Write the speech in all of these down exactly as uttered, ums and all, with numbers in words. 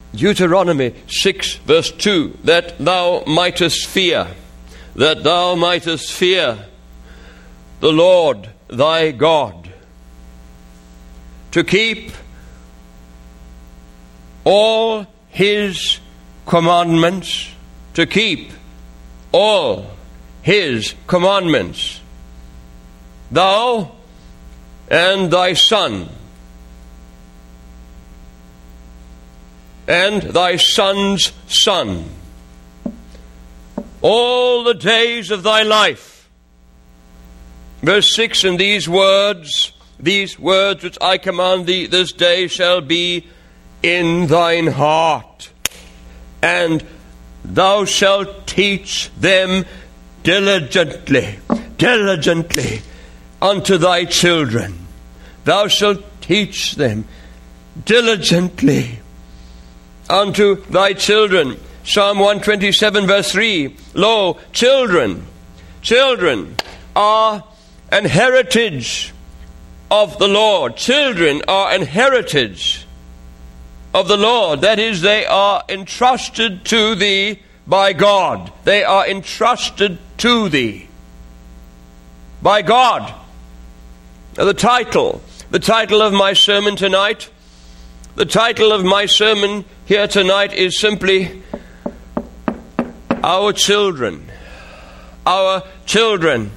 Deuteronomy six verse two, that thou mightest fear, that thou mightest fear the Lord thy God, to keep all his commandments, to keep all his commandments, thou and thy son, and thy son's son, all the days of thy life. Verse six, and these words, these words which I command thee this day shall be in thine heart, and thou shalt teach them diligently, diligently unto thy children. Thou shalt teach them diligently unto thy children. Psalm one twenty-seven verse three, lo, children, children are an heritage of the Lord. Children are an heritage of the Lord. That is, they are entrusted to thee by God. They are entrusted to thee by God. Now the title, the title of my sermon tonight, the title of my sermon here tonight is simply Our Children. Our Children.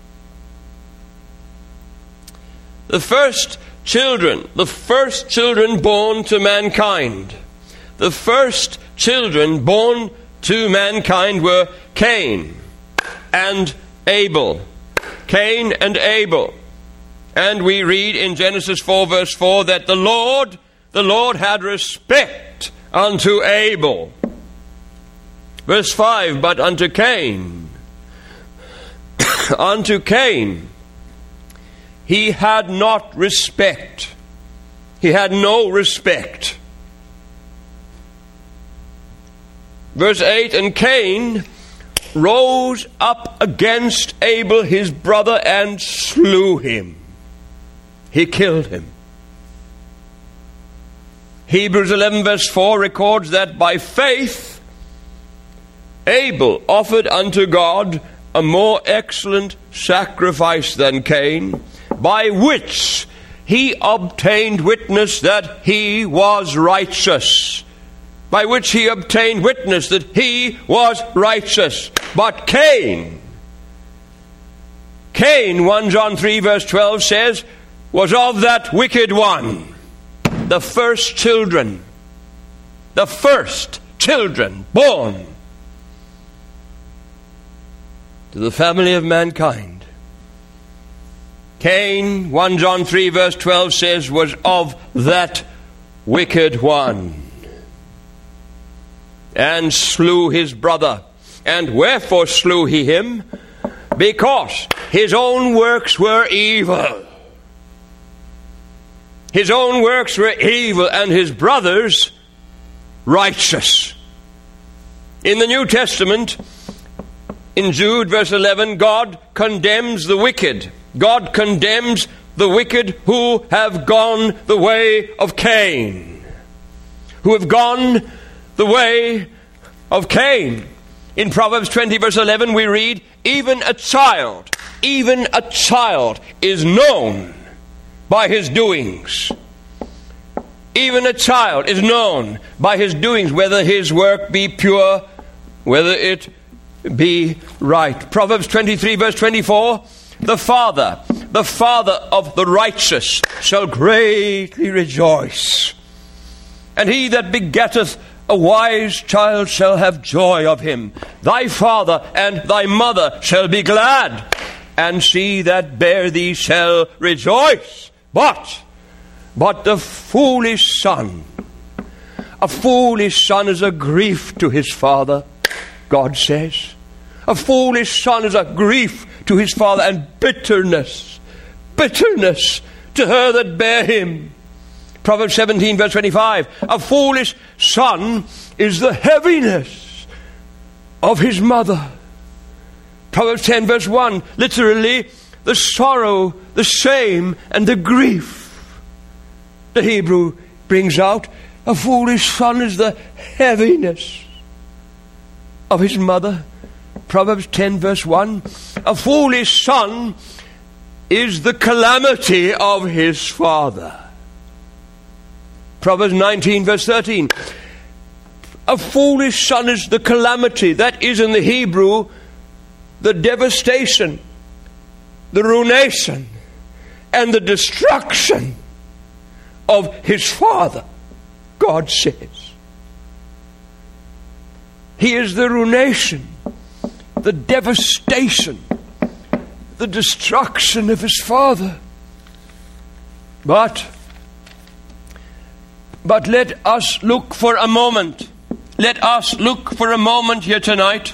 The first children, the first children born to mankind, the first children born to mankind were Cain and Abel. Cain and Abel. And we read in Genesis four verse four that the Lord, the Lord had respect unto Abel. Verse five, but unto Cain, unto Cain, he had not respect. He had no respect. Verse eight, and Cain rose up against Abel his brother and slew him. He killed him. Hebrews eleven verse four records that by faith Abel offered unto God a more excellent sacrifice than Cain, by which he obtained witness that he was righteous. By which he obtained witness that he was righteous. But Cain, Cain, First John three verse twelve says, was of that wicked one. The first children, the first children born to the family of mankind. Cain, First John three verse twelve says, was of that wicked one, and slew his brother. And wherefore slew he him? Because his own works were evil. His own works were evil, and his brother's righteous. In the New Testament, in Jude verse eleven, God condemns the wicked. God condemns the wicked who have gone the way of Cain. Who have gone the way of Cain. In Proverbs twenty verse eleven we read, even a child, even a child is known by his doings. Even a child is known by his doings, whether his work be pure, whether it be right. Proverbs twenty-three verse twenty-four, the father, the father of the righteous shall greatly rejoice, and he that begetteth a wise child shall have joy of him. Thy father and thy mother shall be glad, and she that bare thee shall rejoice. But, but the foolish son, a foolish son is a grief to his father, God says. A foolish son is a grief to his father, and bitterness, bitterness to her that bare him. Proverbs seventeen verse twenty-five, a foolish son is the heaviness of his mother. Proverbs ten verse one, literally, the sorrow, the shame, and the grief. The Hebrew brings out A foolish son is the heaviness of his mother. Proverbs ten verse one. A foolish son is the calamity of his father. Proverbs nineteen verse thirteen. A foolish son is the calamity. That is in the Hebrew the devastation, the ruination, and the destruction of his father, God says. He is the ruination, the devastation, the destruction of his father. But, but let us look for a moment. Let us look for a moment here tonight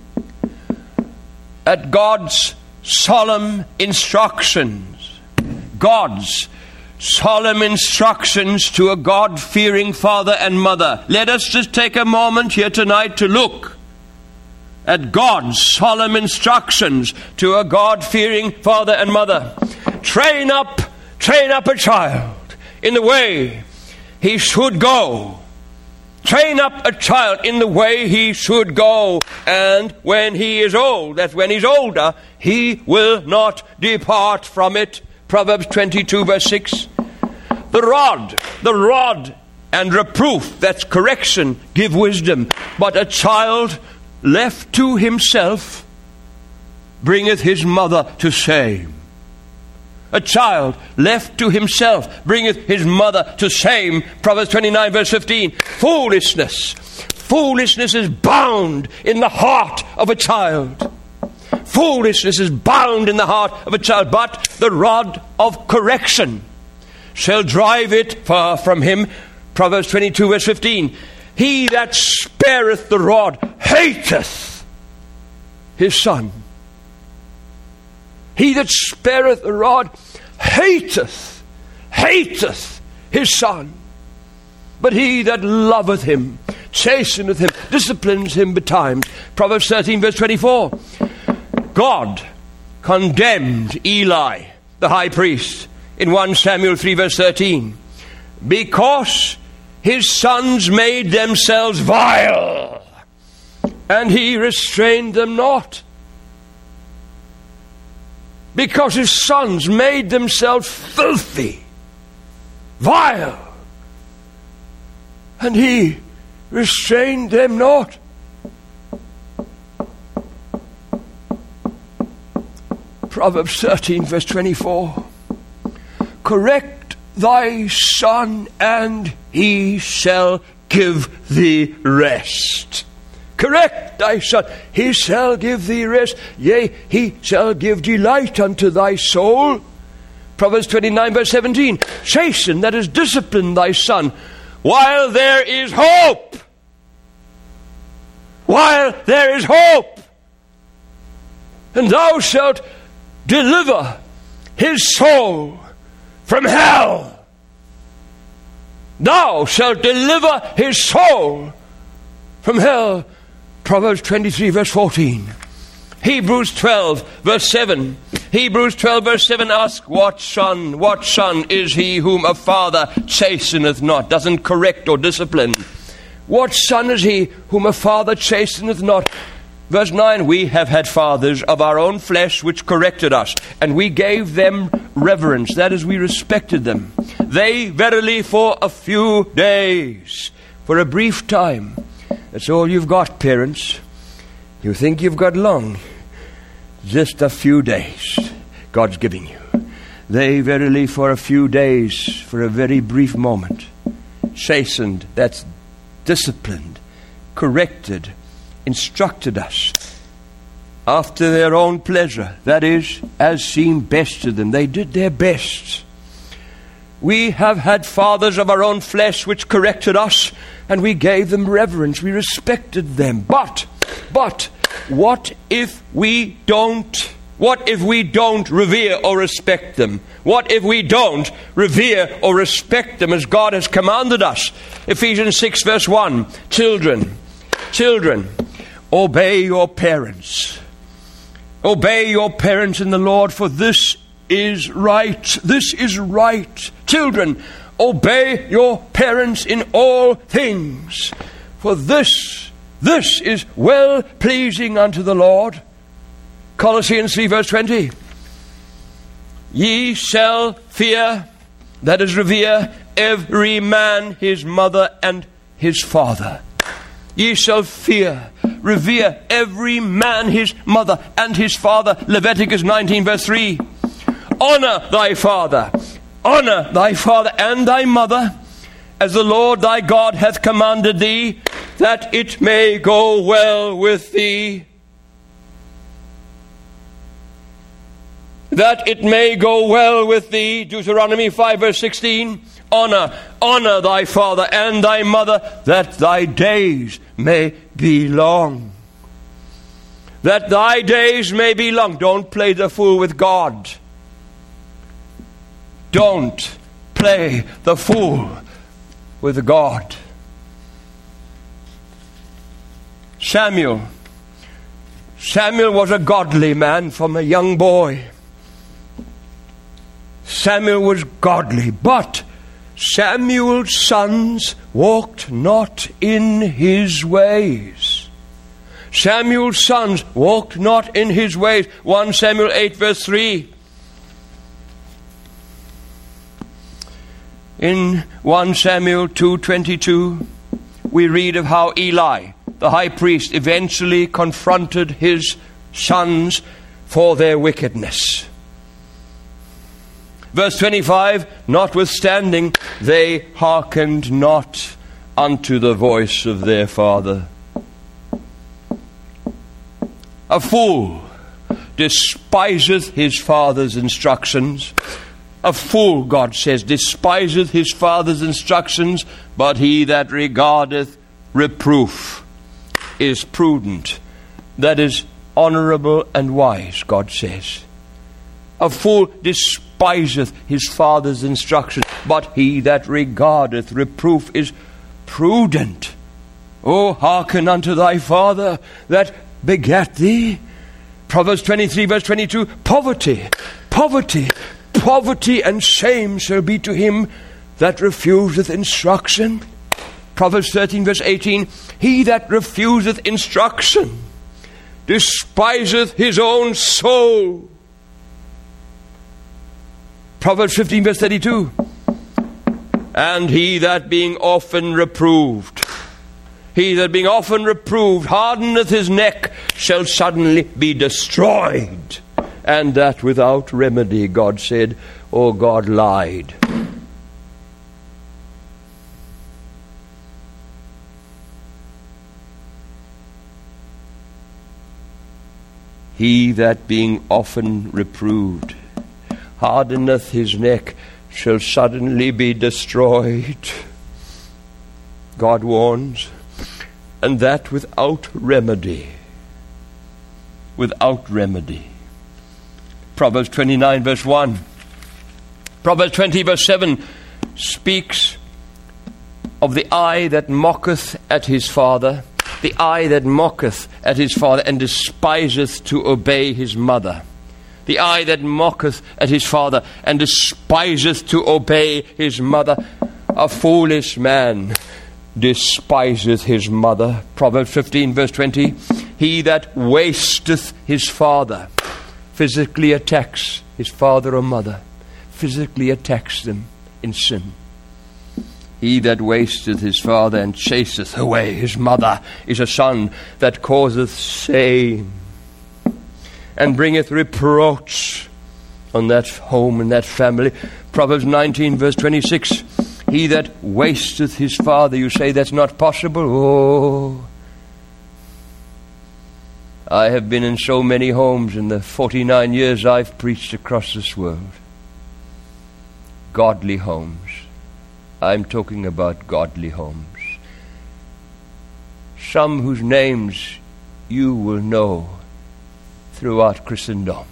at God's solemn instructions. God's solemn instructions to a God-fearing father and mother. Let us just take a moment here tonight to look at God's solemn instructions to a God-fearing father and mother. Train up, train up a child in the way he should go. Train up a child in the way he should go, and when he is old, that's when he's older, he will not depart from it. Proverbs twenty-two verse six. The rod, the rod and reproof, that's correction, give wisdom. But a child left to himself bringeth his mother to shame. A child left to himself bringeth his mother to shame. Proverbs twenty-nine verse fifteen. Foolishness. Foolishness is bound in the heart of a child. Foolishness is bound in the heart of a child, but the rod of correction shall drive it far from him. Proverbs twenty-two verse fifteen. He that spareth the rod hateth his son. He that spareth the rod hateth, hateth his son. But he that loveth him, chasteneth him, disciplines him betimes. Proverbs thirteen verse twenty-four. God condemned Eli, the high priest, in First Samuel three verse thirteen, because his sons made themselves vile, and he restrained them not. Because his sons made themselves filthy, vile, and he restrained them not. Proverbs thirteen verse twenty-four. Correct thy son, and he shall give thee rest. Correct thy son, he shall give thee rest. Yea, he shall give delight unto thy soul. Proverbs twenty-nine verse seventeen. Chasten, that is, discipline thy son, while there is hope. While there is hope. And thou shalt deliver his soul from hell. Thou shalt deliver his soul from hell. Proverbs twenty-three verse fourteen. Hebrews twelve verse seven. Hebrews twelve verse seven asks, what son, what son is he whom a father chasteneth not, doesn't correct or discipline? What son is he whom a father chasteneth not? Verse nine, we have had fathers of our own flesh which corrected us, and we gave them reverence, that is, we respected them. They verily for a few days, for a brief time. That's all you've got, parents. You think you've got long. Just a few days God's giving you. They verily for a few days, for a very brief moment, chastened, that's disciplined, corrected, instructed us after their own pleasure, that is, as seemed best to them. They did their best. We have had fathers of our own flesh which corrected us, and we gave them reverence, we respected them. But, but, what if we don't, what if we don't revere or respect them? What if we don't revere or respect them as God has commanded us? Ephesians six verse one, children, children, obey your parents. Obey your parents in the Lord, for this is right. This is right. Children, Obey your parents in all things, for this, this is well-pleasing unto the Lord. Colossians three verse twenty. Ye shall fear, that is revere, every man his mother and his father. Ye shall fear, revere every man his mother and his father. Leviticus nineteen verse three. Honor thy father, honor thy father and thy mother, as the Lord thy God hath commanded thee, that it may go well with thee. That it may go well with thee. Deuteronomy five verse sixteen. Honor, honor thy father and thy mother, that thy days may be long. That thy days may be long. Don't play the fool with God. Don't play the fool with God. Samuel. Samuel was a godly man from a young boy. Samuel was godly, but Samuel's sons walked not in his ways. Samuel's sons walked not in his ways. First Samuel eight verse three. In First Samuel two twenty-two, we read of how Eli, the high priest, eventually confronted his sons for their wickedness. Verse twenty-five, notwithstanding, they hearkened not unto the voice of their father. A fool despiseth his father's instructions. A fool, God says, despiseth his father's instructions, but he that regardeth reproof is prudent. That is honorable and wise, God says. A fool despiseth his father's instruction, but he that regardeth reproof is prudent. O hearken unto thy father that begat thee. Proverbs twenty-three verse twenty-two. Poverty, poverty, poverty and shame shall be to him that refuseth instruction. Proverbs thirteen verse eighteen. He that refuseth instruction despiseth his own soul. Proverbs fifteen verse thirty-two. And he that being often reproved, he that being often reproved hardeneth his neck shall suddenly be destroyed. And that without remedy, God said, or God lied. He that being often reproved hardeneth his neck shall suddenly be destroyed. God warns, and that without remedy. Without remedy. Proverbs twenty-nine verse one. Proverbs twenty verse seven speaks of the eye that mocketh at his father, the eye that mocketh at his father and despiseth to obey his mother. The eye that mocketh at his father and despiseth to obey his mother. A foolish man despiseth his mother. Proverbs fifteen verse twenty. He that wasteth his father physically attacks his father or mother, physically attacks them in sin. He that wasteth his father and chaseth away his mother is a son that causeth shame and bringeth reproach on that home and that family. Proverbs nineteen verse twenty-six. He that wasteth his father. You say that's not possible? Oh, I have been in so many homes in the forty-nine years I've preached across this world. Godly homes. I'm talking about godly homes. Some whose names you will know throughout Christendom.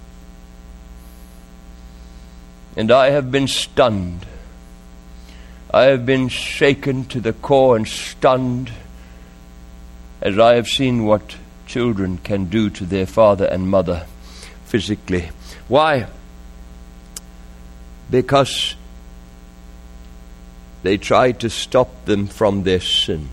And I have been stunned. I have been shaken to the core and stunned as I have seen what children can do to their father and mother physically. Why? Because they tried to stop them from their sin.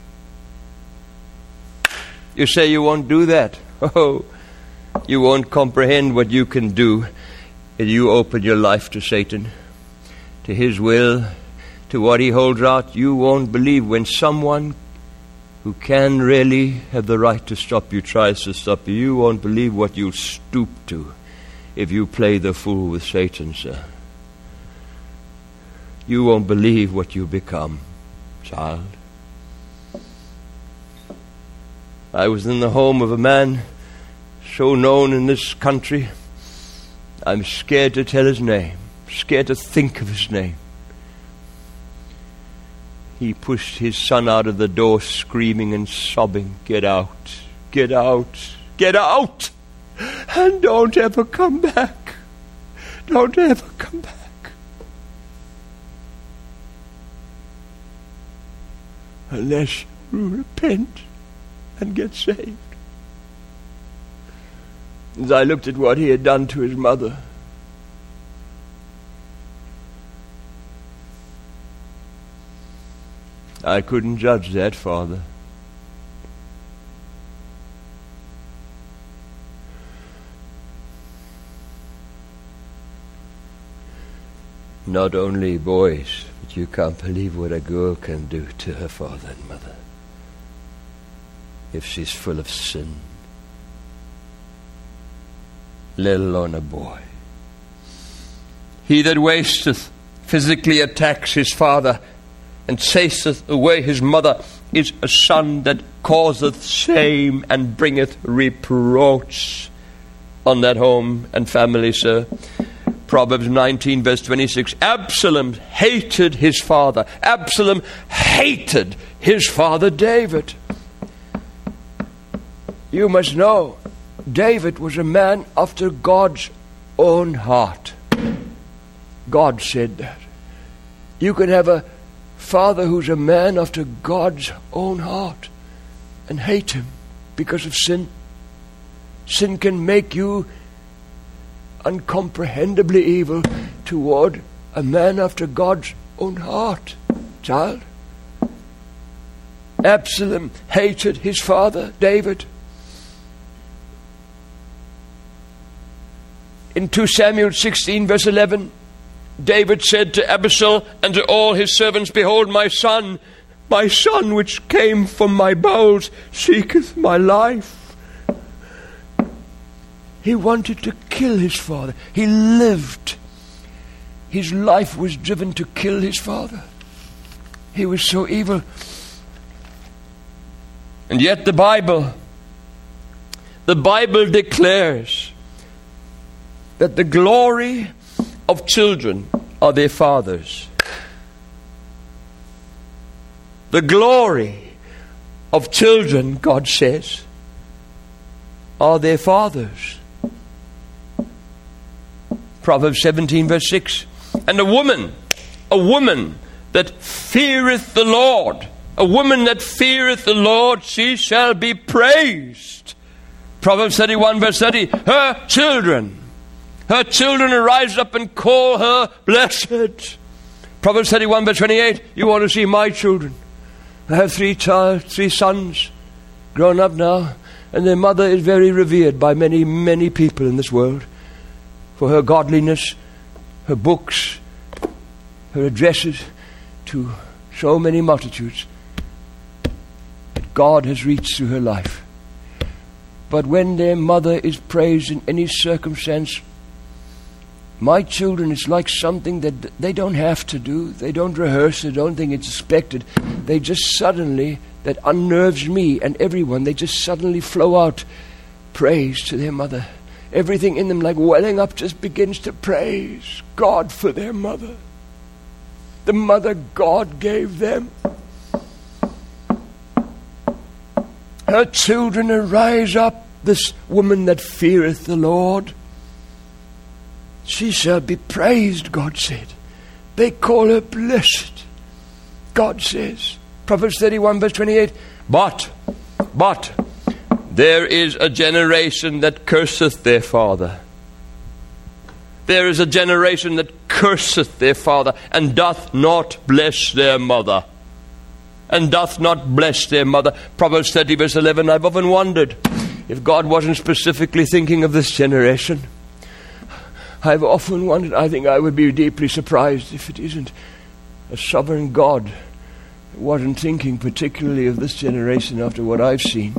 You say you won't do that. Oh, you won't comprehend what you can do if you open your life to Satan, to his will, to what he holds out. You won't believe when someone who can really have the right to stop you tries to stop you. You won't believe what you'll stoop to if you play the fool with Satan, sir. You won't believe what you become, child. I was in the home of a man so known in this country, I'm scared to tell his name, scared to think of his name. He pushed his son out of the door screaming and sobbing, "Get out, get out, get out, and don't ever come back. Don't ever come back." Unless you repent and get saved. As I looked at what he had done to his mother, I couldn't judge that, Father. Not only boys, but you can't believe what a girl can do to her father and mother if she's full of sin, let alone a boy. He that wasteth physically attacks his father and chaseth away his mother is a son that causeth shame and bringeth reproach on that home and family, sir. Proverbs nineteen verse twenty-six. Absalom hated his father. Absalom hated his father David. You must know, David was a man after God's own heart. God said that. You can have a father who's a man after God's own heart and hate him because of sin. Sin can make you uncomprehendibly evil toward a man after God's own heart, child. Absalom hated his father David. In Second Samuel sixteen verse eleven, David said to Abishai and to all his servants, "Behold, my son, my son which came from my bowels, seeketh my life." He wanted to kill his father. He lived. His life was driven to kill his father. He was so evil. And yet the Bible, the Bible declares that the glory of children are their fathers. The glory of children, God says, are their fathers. Proverbs seventeen verse six. And a woman, a woman that feareth the Lord, a woman that feareth the Lord, she shall be praised. Proverbs thirty-one verse thirty. Her children, her children arise up and call her blessed. Proverbs thirty-one verse twenty-eight. You want to see my children? I have three child, three sons, grown up now, and their mother is very revered by many, many people in this world for her godliness, her books, her addresses to so many multitudes that God has reached through her life. But when their mother is praised in any circumstance, my children, it's like something that they don't have to do. They don't rehearse. They don't think it's expected. They just suddenly, that unnerves me and everyone, they just suddenly flow out praise to their mother. Everything in them, like welling up, just begins to praise God for their mother. The mother God gave them. Her children arise up, this woman that feareth the Lord. She shall be praised, God said. They call her blessed, God says. Proverbs thirty-one verse twenty-eight. But, but, there is a generation that curseth their father. There is a generation that curseth their father, and doth not bless their mother. And doth not bless their mother. Proverbs thirty verse eleven, I've often wondered if God wasn't specifically thinking of this generation. I've often wondered, I think I would be deeply surprised if it isn't a sovereign God who wasn't thinking particularly of this generation after what I've seen.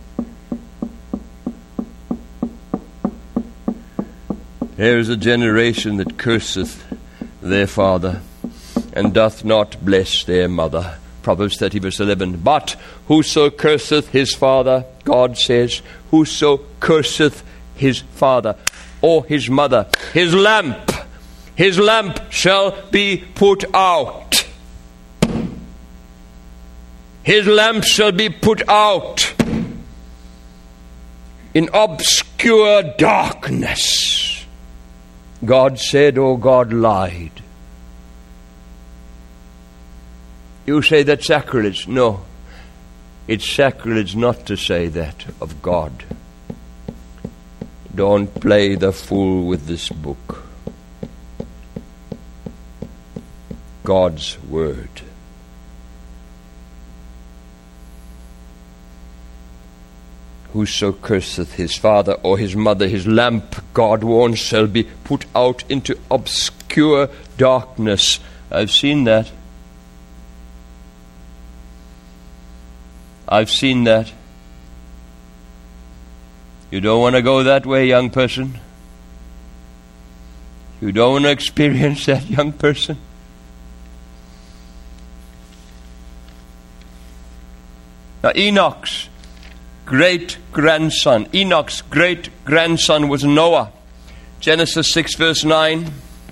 There is a generation that curseth their father, and doth not bless their mother. Proverbs thirty verse eleven. But whoso curseth his father, God says, whoso curseth his father or his mother, his lamp, his lamp shall be put out. His lamp shall be put out in obscure darkness. God said, or God lied. You say that's sacrilege. No, it's sacrilege not to say that of God. Don't play the fool with this book. God's word. Whoso curseth his father or his mother, his lamp, God warns, shall be put out into obscure darkness. I've seen that. I've seen that. You don't want to go that way, young person. You don't want to experience that, young person. Now, Enoch's great-grandson, Enoch's great-grandson was Noah. Genesis six verse nine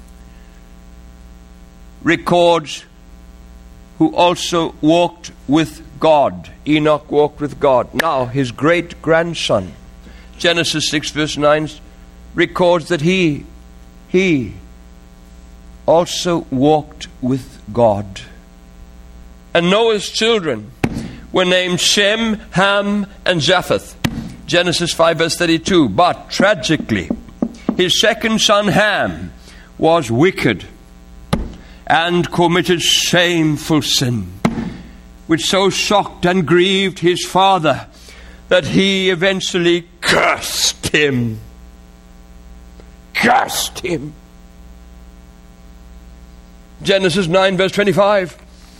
records who also walked with God. Enoch walked with God. Now, his great-grandson, Genesis six verse nine records that he, he also walked with God. And Noah's children were named Shem, Ham, and Japheth. Genesis five verse thirty-two. But tragically, his second son Ham was wicked and committed shameful sin, which so shocked and grieved his father that he eventually cursed him. Cursed him. Genesis nine verse twenty-five.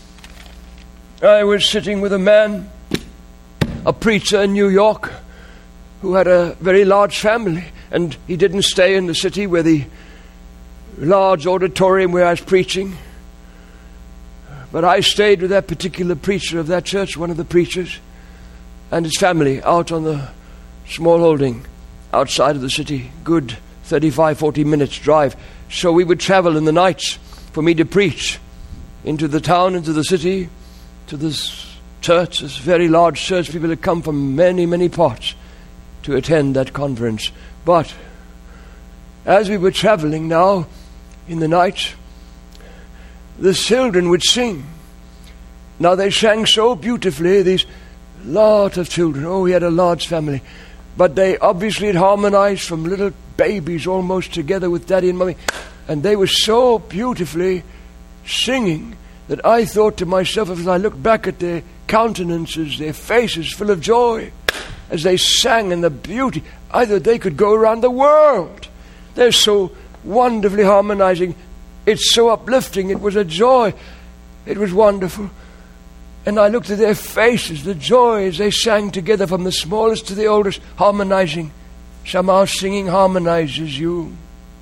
I was sitting with a man, a preacher in New York, who had a very large family, and he didn't stay in the city where the large auditorium where I was preaching. But I stayed with that particular preacher of that church, one of the preachers, and his family out on the small holding outside of the city. Good thirty-five, forty minutes drive. So we would travel in the nights for me to preach into the town, into the city, to this church, this very large church. People had come from many, many parts to attend that conference. But as we were traveling now in the night, the children would sing. Now they sang so beautifully, these lot of children. Oh, we had a large family. But they obviously had harmonized from little babies almost together with daddy and mommy. And they were so beautifully singing that I thought to myself, as I looked back at their countenances, their faces full of joy, as they sang in the beauty, I thought they could go around the world. They're so wonderfully harmonizing. It's so uplifting. It was a joy. It was wonderful. And I looked at their faces, the joy as they sang together from the smallest to the oldest, harmonizing. Somehow singing harmonizes you.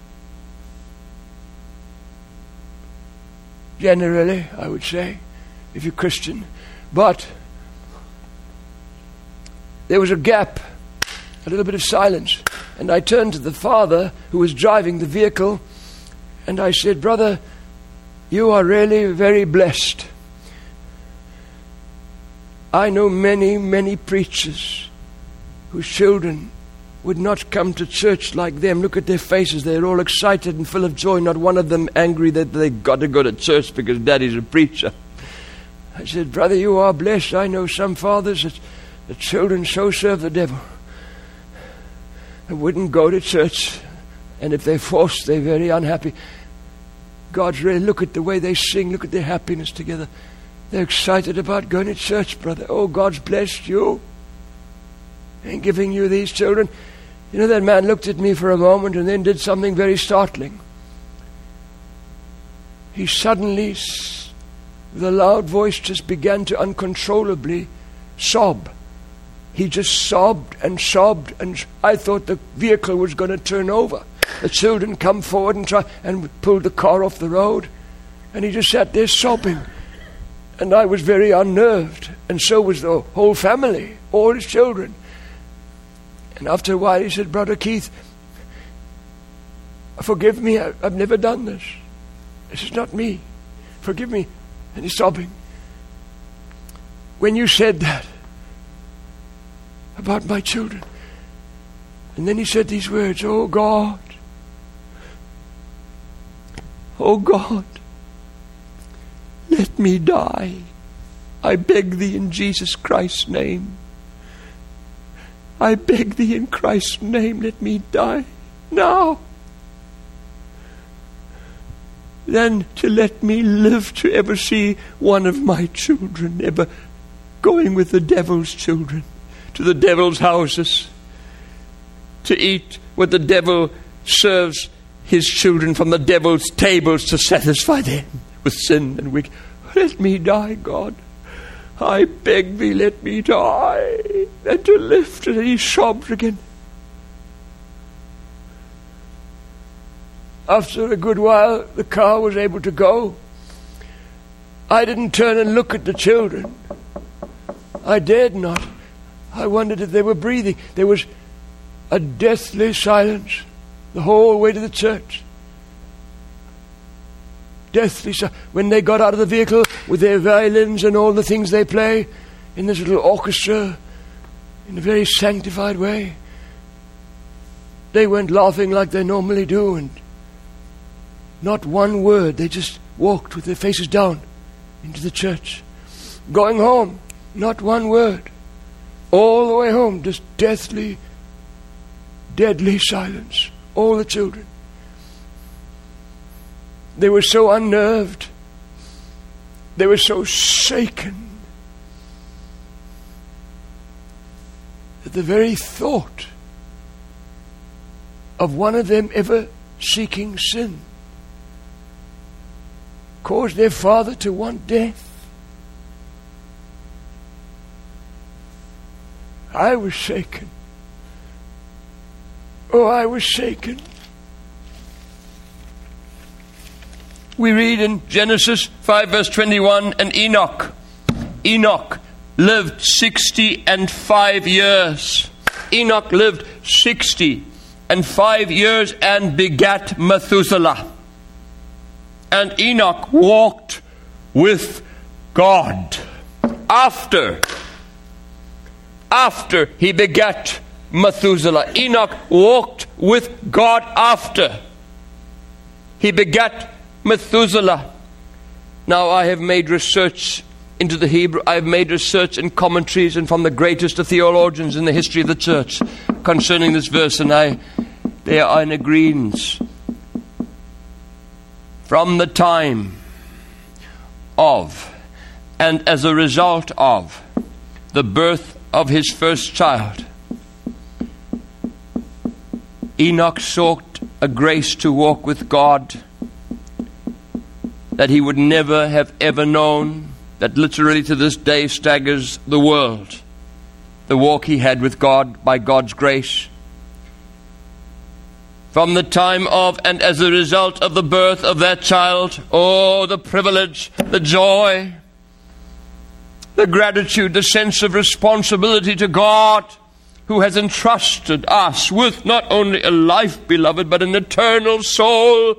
Generally, I would say, if you're Christian. But there was a gap, a little bit of silence. And I turned to the father who was driving the vehicle, and I said, "Brother, you are really very blessed. I know many, many preachers whose children would not come to church like them. Look at their faces. They're all excited and full of joy. Not one of them angry that they got to go to church because daddy's a preacher." I said, "Brother, you are blessed. I know some fathers that the children so serve the devil and wouldn't go to church. And if they're forced, they're very unhappy." God's really, look at the way they sing, look at their happiness together. They're excited about going to church, brother. Oh, God's blessed you and giving you these children. You know, that man looked at me for a moment and then did something very startling. He suddenly, with a loud voice, just began to uncontrollably sob. He just sobbed and sobbed, and I thought the vehicle was going to turn over. The children come forward and try and pulled the car off the road, and he just sat there sobbing. And I was very unnerved, and so was the whole family, all his children. And after a while he said, Brother Keith, forgive me, I, I've never done this. This is not me. Forgive me. And he's sobbing. When you said that about my children, and then he said these words, oh God, oh God, let me die. I beg thee in Jesus Christ's name. I beg thee in Christ's name, let me die now. Than to let me live to ever see one of my children ever going with the devil's children to the devil's houses to eat what the devil serves his children from the devil's tables to satisfy them with sin and wickedness. Let me die, God. I beg thee, let me die. And to lift it, and he sobbed again. After a good while, the car was able to go. I didn't turn and look at the children. I dared not. I wondered if they were breathing. There was a deathly silence the whole way to the church. Deathly silence. When they got out of the vehicle with their violins and all the things they play in this little orchestra in a very sanctified way, they weren't laughing like they normally do, and not one word. They just walked with their faces down into the church. Going home, not one word. All the way home, just deathly, deadly silence. All the children. They were so unnerved. They were so shaken that the very thought of one of them ever seeking sin caused their father to want death. I was shaken. Oh, I was shaken. We read in Genesis five verse twenty-one, and Enoch, Enoch lived sixty and five years. Enoch lived sixty and five years and begat Methuselah. And Enoch walked with God after, after he begat Methuselah. Enoch walked with God after he begat Methuselah. Now, I have made research into the Hebrew. I have made research in commentaries and from the greatest of theologians in the history of the church concerning this verse, and I, they are in agreement. From the time of and as a result of the birth of his first child, Enoch sought a grace to walk with God that he would never have ever known, that literally to this day staggers the world. The walk he had with God by God's grace. From the time of and as a result of the birth of that child, oh, the privilege, the joy, the gratitude, the sense of responsibility to God, who has entrusted us with not only a life, beloved, but an eternal soul.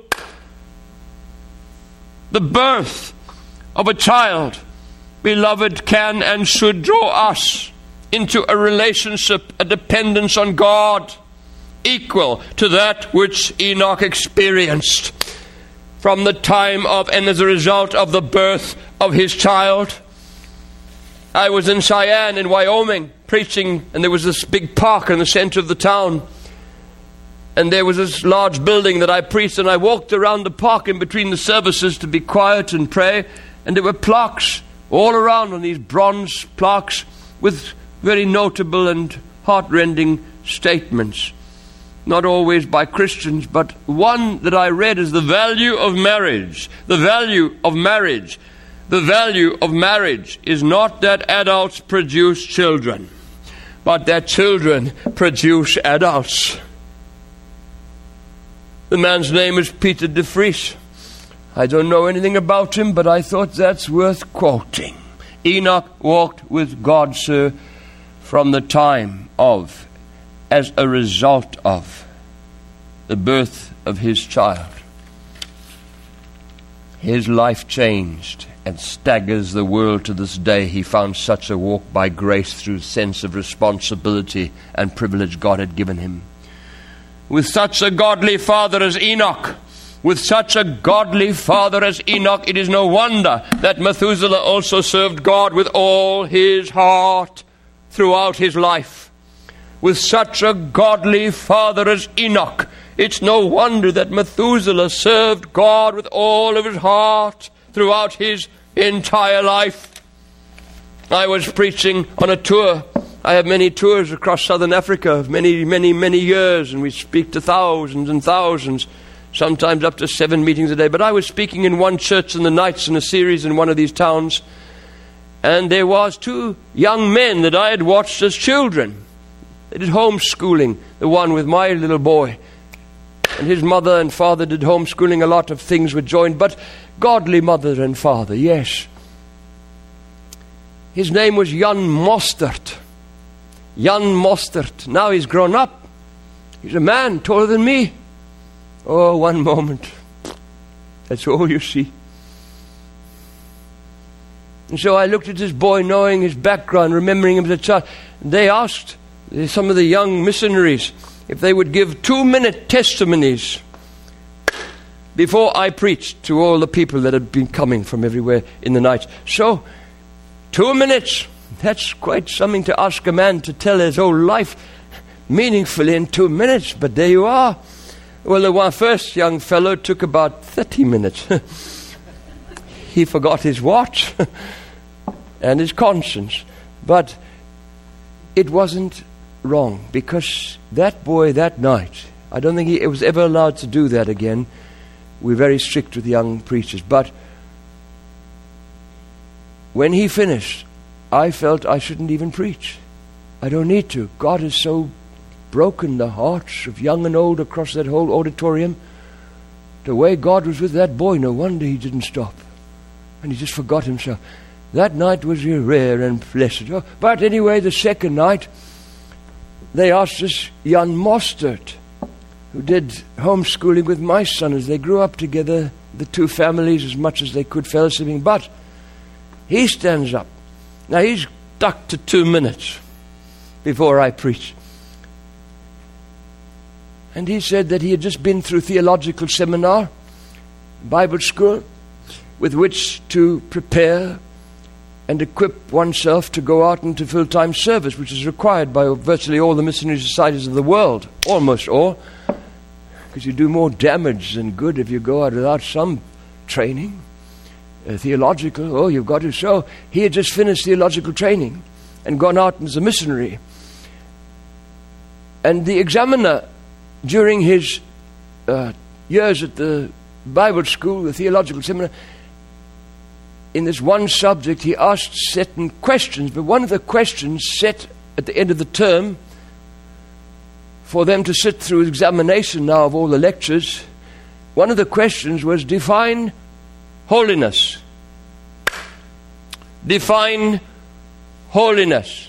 The birth of a child, beloved, can and should draw us into a relationship, a dependence on God, equal to that which Enoch experienced from the time of and as a result of the birth of his child. I was in Cheyenne in Wyoming preaching, and there was this big park in the center of the town. And there was this large building that I preached, and I walked around the park in between the services to be quiet and pray, and there were plaques all around on these bronze plaques with very notable and heart-rending statements. Not always by Christians, but one that I read is the value of marriage. The value of marriage. The value of marriage is not that adults produce children, but that children produce adults. The man's name is Peter de Vries. I don't know anything about him, but I thought that's worth quoting. Enoch walked with God, sir, from the time of, as a result of, the birth of his child. His life changed and staggers the world to this day. He found such a walk by grace through sense of responsibility and privilege God had given him. With such a godly father as Enoch, with such a godly father as Enoch, it is no wonder that Methuselah also served God with all his heart throughout his life. With such a godly father as Enoch, it's no wonder that Methuselah served God with all of his heart throughout his entire life. I was preaching on a tour. I have many tours across southern Africa of many, many, many years, and we speak to thousands and thousands, sometimes up to seven meetings a day. But I was speaking in one church in the nights in a series in one of these towns, and there was two young men that I had watched as children. They did homeschooling, the one with my little boy. And his mother and father did homeschooling. A lot of things were joined, but godly mother and father, yes. His name was Jan Mostert. Jan Mostert. Now he's grown up. He's a man taller than me. Oh, one moment. That's all you see. And so I looked at this boy, knowing his background, remembering him as a child. They asked some of the young missionaries if they would give two-minute testimonies before I preached to all the people that had been coming from everywhere in the night. So, two minutes, that's quite something to ask a man to tell his whole life meaningfully in two minutes, but there you are. Well, the one first young fellow took about thirty minutes. He forgot his watch and his conscience. But it wasn't wrong, because that boy that night, I don't think he was ever allowed to do that again. We're very strict with young preachers. But when he finished, I felt I shouldn't even preach. I don't need to. God has so broken the hearts of young and old across that whole auditorium. The way God was with that boy, no wonder he didn't stop. And he just forgot himself. That night was rare and blessed. But anyway, the second night, they asked us Jan Mostert, who did homeschooling with my son as they grew up together, the two families, as much as they could fellowshipping. But he stands up. Now he's stuck to two minutes before I preach. And he said that he had just been through theological seminar, Bible school, with which to prepare and equip oneself to go out into full-time service, which is required by virtually all the missionary societies of the world, almost all, because you do more damage than good if you go out without some training, uh, theological. Oh, you've got to. So he had just finished theological training and gone out as a missionary. And the examiner, during his uh, years at the Bible school, the theological seminar, in this one subject, he asked certain questions, but one of the questions set at the end of the term for them to sit through examination now of all the lectures, one of the questions was define holiness. Define holiness.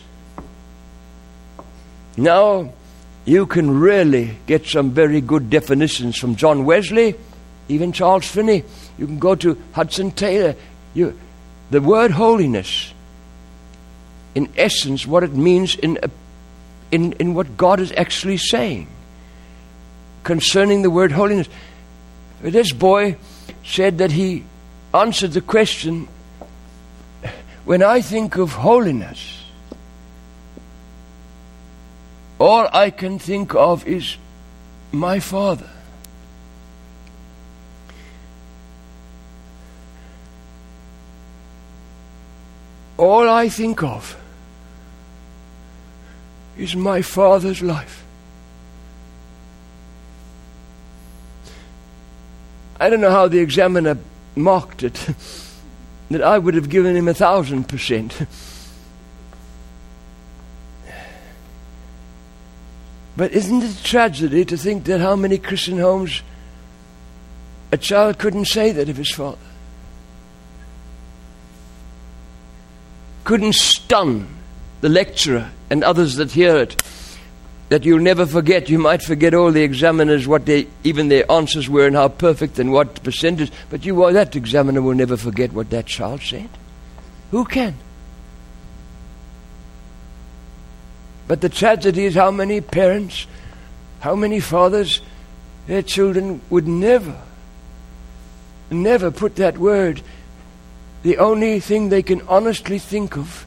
Now, you can really get some very good definitions from John Wesley, even Charles Finney. You can go to Hudson Taylor. You, the word holiness, in essence, what it means in, a, in in what God is actually saying concerning the word holiness. This boy said that he answered the question, when I think of holiness, all I can think of is my Father. All I think of is my Father's life. I don't know how the examiner marked it, that I would have given him a thousand percent. But isn't it a tragedy to think that how many Christian homes a child couldn't say that of his father? Couldn't stun the lecturer and others that hear it, that you'll never forget. You might forget all the examiners, what they, even their answers were and how perfect and what percentage, but you, that examiner will never forget what that child said. Who can? But the tragedy is how many parents, how many fathers, their children would never, never put that word. The only thing they can honestly think of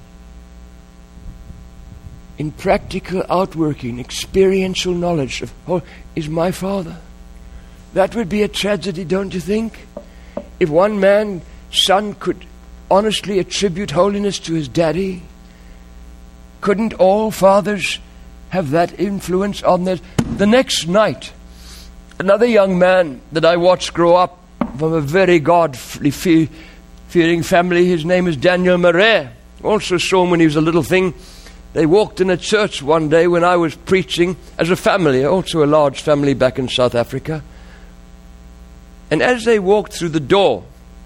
in practical outworking, experiential knowledge of oh, is my Father. That would be a tragedy, don't you think? If one man, son, could honestly attribute holiness to his daddy, couldn't all fathers have that influence on their... The next night, another young man that I watched grow up from a very God-fearing family, his name is Daniel Murray. Also saw him when he was a little thing. They walked in a church one day when I was preaching as a family, also a large family back in South Africa. And as they walked through the door,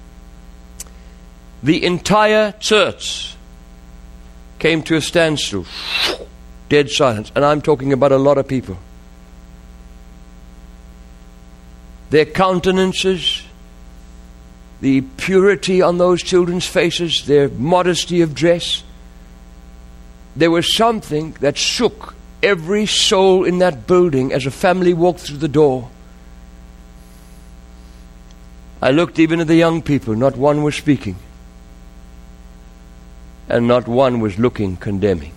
the entire church came to a standstill. Dead silence. And I'm talking about a lot of people. Their countenances, the purity on those children's faces, their modesty of dress. There was something that shook every soul in that building as a family walked through the door. I looked even at the young people. Not one was speaking. And not one was looking condemning.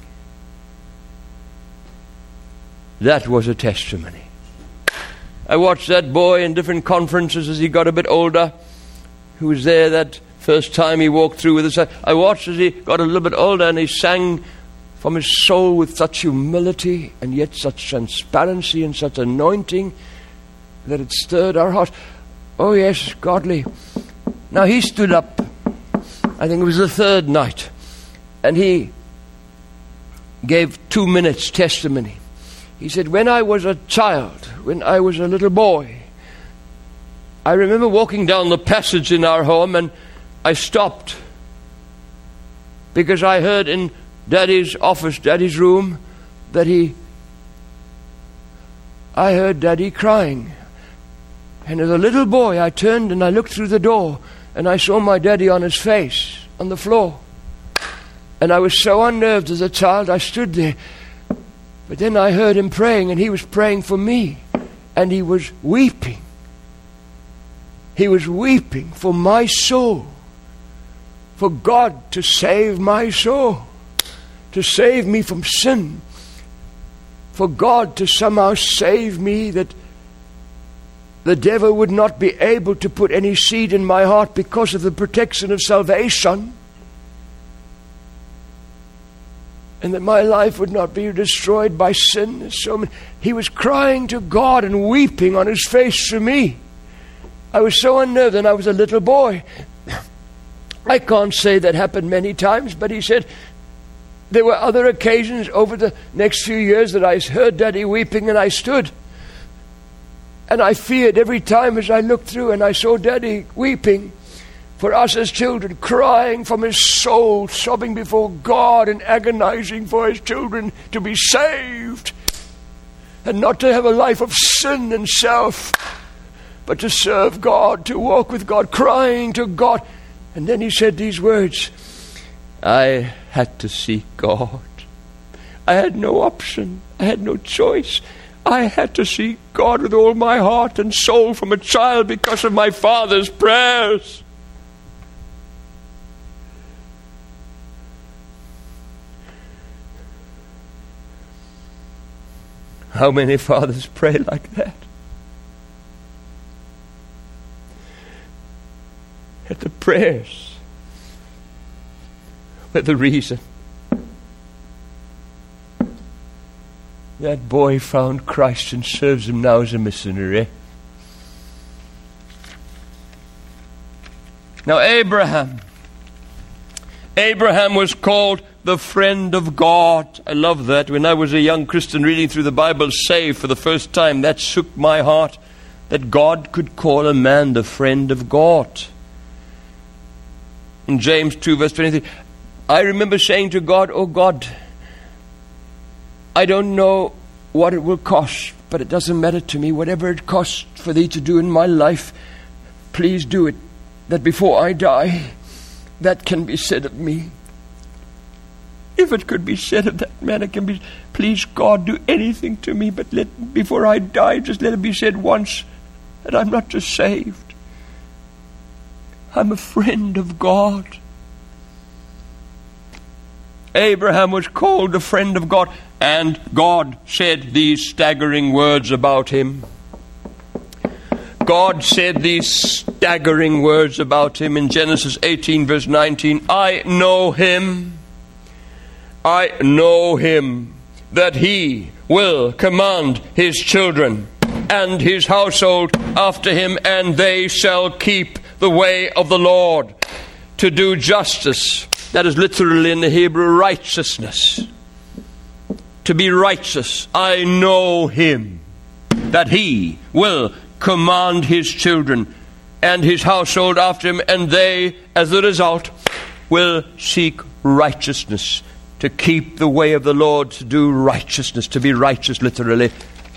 That was a testimony. I watched that boy in different conferences as he got a bit older, who was there that first time he walked through with us. I watched as he got a little bit older and he sang from his soul with such humility and yet such transparency and such anointing that it stirred our hearts. Oh yes, godly. Now he stood up, I think it was the third night, and he gave two minutes testimony. He said, when I was a child, when I was a little boy, I remember walking down the passage in our home and I stopped because I heard in Daddy's office, Daddy's room, that he, I heard Daddy crying. And as a little boy, I turned and I looked through the door and I saw my daddy on his face, on the floor. And I was so unnerved as a child, I stood there. But then I heard him praying, and he was praying for me. And he was weeping. He was weeping for my soul. For God to save my soul. To save me from sin. For God to somehow save me, that the devil would not be able to put any seed in my heart because of the protection of salvation. And that my life would not be destroyed by sin. So many. He was crying to God and weeping on his face for me. I was so unnerved, and I was a little boy. I can't say that happened many times, but he said there were other occasions over the next few years that I heard Daddy weeping, and I stood. And I feared every time as I looked through and I saw Daddy weeping for us as children, crying from his soul, sobbing before God and agonizing for his children to be saved and not to have a life of sin and self, but to serve God, to walk with God, crying to God. And then he said these words, I had to seek God. I had no option. I had no choice. I had to seek God with all my heart and soul from a child because of my father's prayers. How many fathers pray like that? That the prayers were the reason that boy found Christ and serves him now as a missionary. Now Abraham, Abraham was called the friend of God. I love that. When I was a young Christian reading through the Bible, saved for the first time, that shook my heart, that God could call a man the friend of God. In James two verse twenty-three, I remember saying to God, oh God, I don't know what it will cost, but it doesn't matter to me. Whatever it costs for thee to do in my life, please do it, that before I die, that can be said of me. If it could be said of that man, it can be, please God, do anything to me, but let, before I die, just let it be said once that I'm not just saved. I'm a friend of God. Abraham was called the friend of God, and God said these staggering words about him. God said these staggering words about him in Genesis eighteen verse nineteen. I know him. I know him, that he will command his children and his household after him, and they shall keep the way of the Lord to do justice. That is literally in the Hebrew righteousness. To be righteous. I know him, that he will command his children and his household after him, and they, as a result, will seek righteousness. To keep the way of the Lord, to do righteousness, to be righteous literally.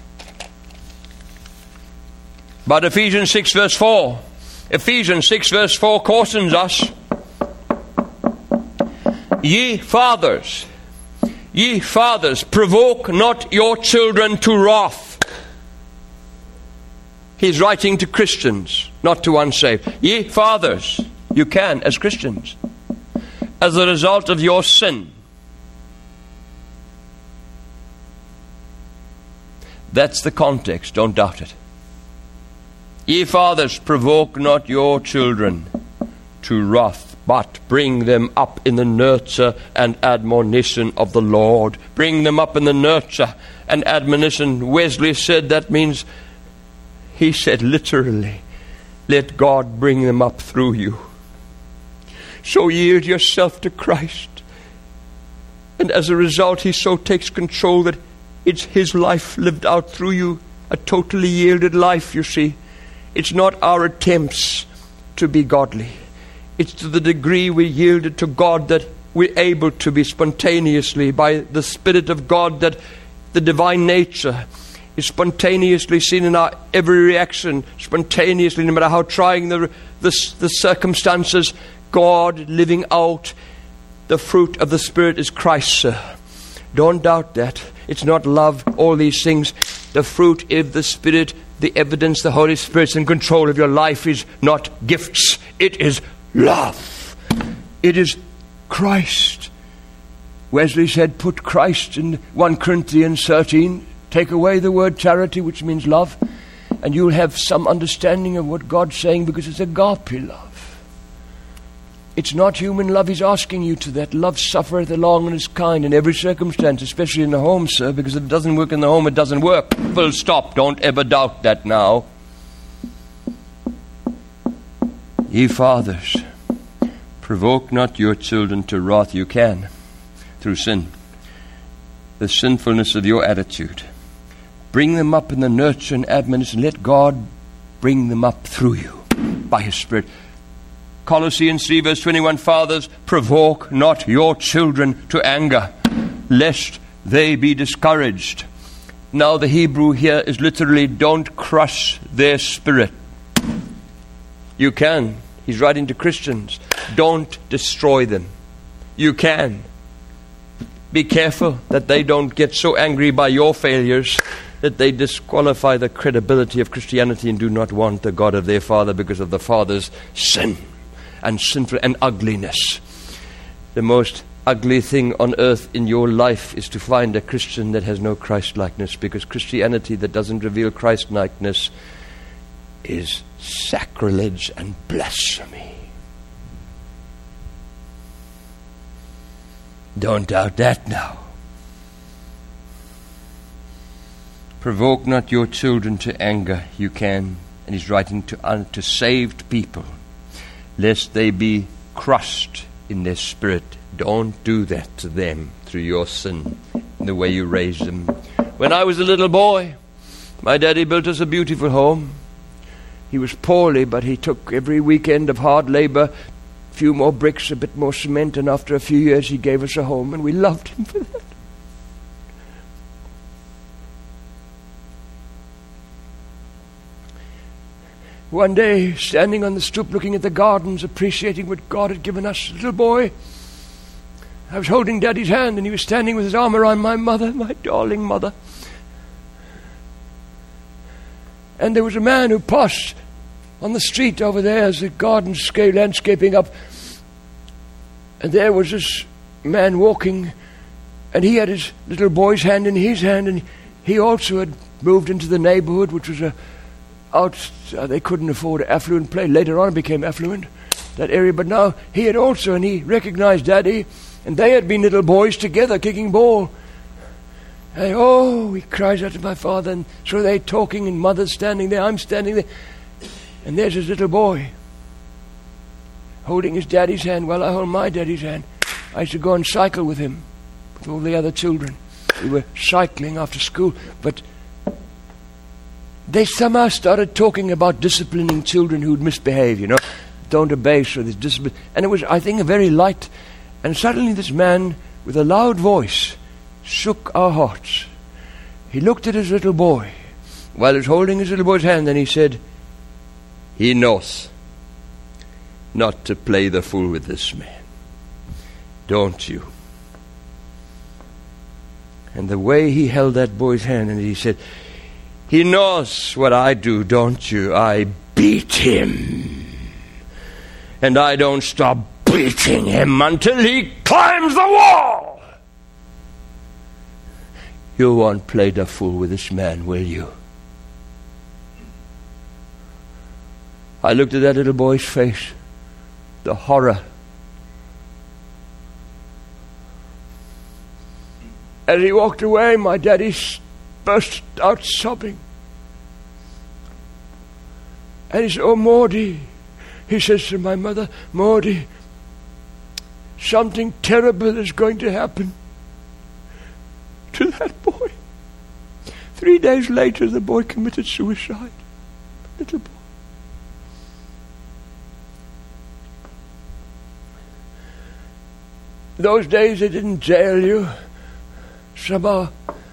But Ephesians six verse four, Ephesians six verse four cautions us, Ye fathers, ye fathers, provoke not your children to wrath. He's writing to Christians, not to unsaved. Ye fathers, you can as Christians, as a result of your sin. That's the context, don't doubt it. Ye fathers, provoke not your children to wrath, but bring them up in the nurture and admonition of the Lord. Bring them up in the nurture and admonition. Wesley said that means, he said literally, let God bring them up through you. So yield yourself to Christ. And as a result, he so takes control that it's his life lived out through you, a totally yielded life, you see. It's not our attempts to be godly. It's to the degree we yielded to God that we're able to be spontaneously, by the Spirit of God, that the divine nature is spontaneously seen in our every reaction, spontaneously, no matter how trying the, the, the circumstances, God living out the fruit of the Spirit is Christ, sir. Don't doubt that. It's not love, all these things. The fruit of the Spirit, the evidence the Holy Spirit's in control of your life is not gifts. It is love. It is Christ. Wesley said, put Christ in First Corinthians thirteen. Take away the word charity, which means love, and you'll have some understanding of what God's saying, because it's agape love. It's not human love. He's asking you to that. Love suffereth long and is kind in every circumstance, especially in the home, sir, because if it doesn't work in the home, it doesn't work. Full stop. Don't ever doubt that now. Ye fathers, provoke not your children to wrath. You can, through sin. The sinfulness of your attitude. Bring them up in the nurture and admonition. Let God bring them up through you by His Spirit. Colossians three verse twenty-one, fathers, provoke not your children to anger, lest they be discouraged. Now the Hebrew here is literally, don't crush their spirit. You can. He's writing to Christians. Don't destroy them. You can. Be careful that they don't get so angry by your failures that they disqualify the credibility of Christianity and do not want the God of their father because of the father's sin and sinful and ugliness. The most ugly thing on earth in your life is to find a Christian that has no Christ-likeness, because Christianity that doesn't reveal Christ-likeness is sacrilege and blasphemy. Don't doubt that now. Provoke not your children to anger. You can. And he's writing to, uh, to saved people, lest they be crushed in their spirit. Don't do that to them through your sin and the way you raised them. When I was a little boy, my daddy built us a beautiful home. He was poorly, but he took every weekend of hard labor, a few more bricks, a bit more cement, and after a few years he gave us a home, and we loved him for that. One day, standing on the stoop looking at the gardens, appreciating what God had given us, little boy, I was holding Daddy's hand, and he was standing with his arm around my mother, my darling mother. And there was a man who passed on the street over there as the garden scale landscaping up. And there was this man walking, and he had his little boy's hand in his hand, and he also had moved into the neighborhood, which was a out, uh, they couldn't afford an affluent place. Later on it became affluent, that area, but now he had also, and he recognized Daddy, and they had been little boys together kicking ball. And oh, he cries out to my father, and so they're talking, and mother's standing there, I'm standing there, and there's his little boy holding his daddy's hand while I hold my daddy's hand. I used to go and cycle with him, with all the other children. We were cycling after school, but they somehow started talking about disciplining children who'd misbehave, you know, don't obey, so there's discipline. And it was, I think, a very light, and suddenly this man, with a loud voice, shook our hearts. He looked at his little boy while he was holding his little boy's hand, and he said, he knows not to play the fool with this man. Don't you? And the way he held that boy's hand, and he said, he knows what I do, don't you? I beat him. And I don't stop beating him until he climbs the wall. You won't play the fool with this man, will you? I looked at that little boy's face, the horror. As he walked away, my daddy burst out sobbing. And he said, oh, Maudie, he says to my mother, Maudie, something terrible is going to happen to that boy. Three days later, the boy committed suicide. Little boy. Those days they didn't jail you. Somehow.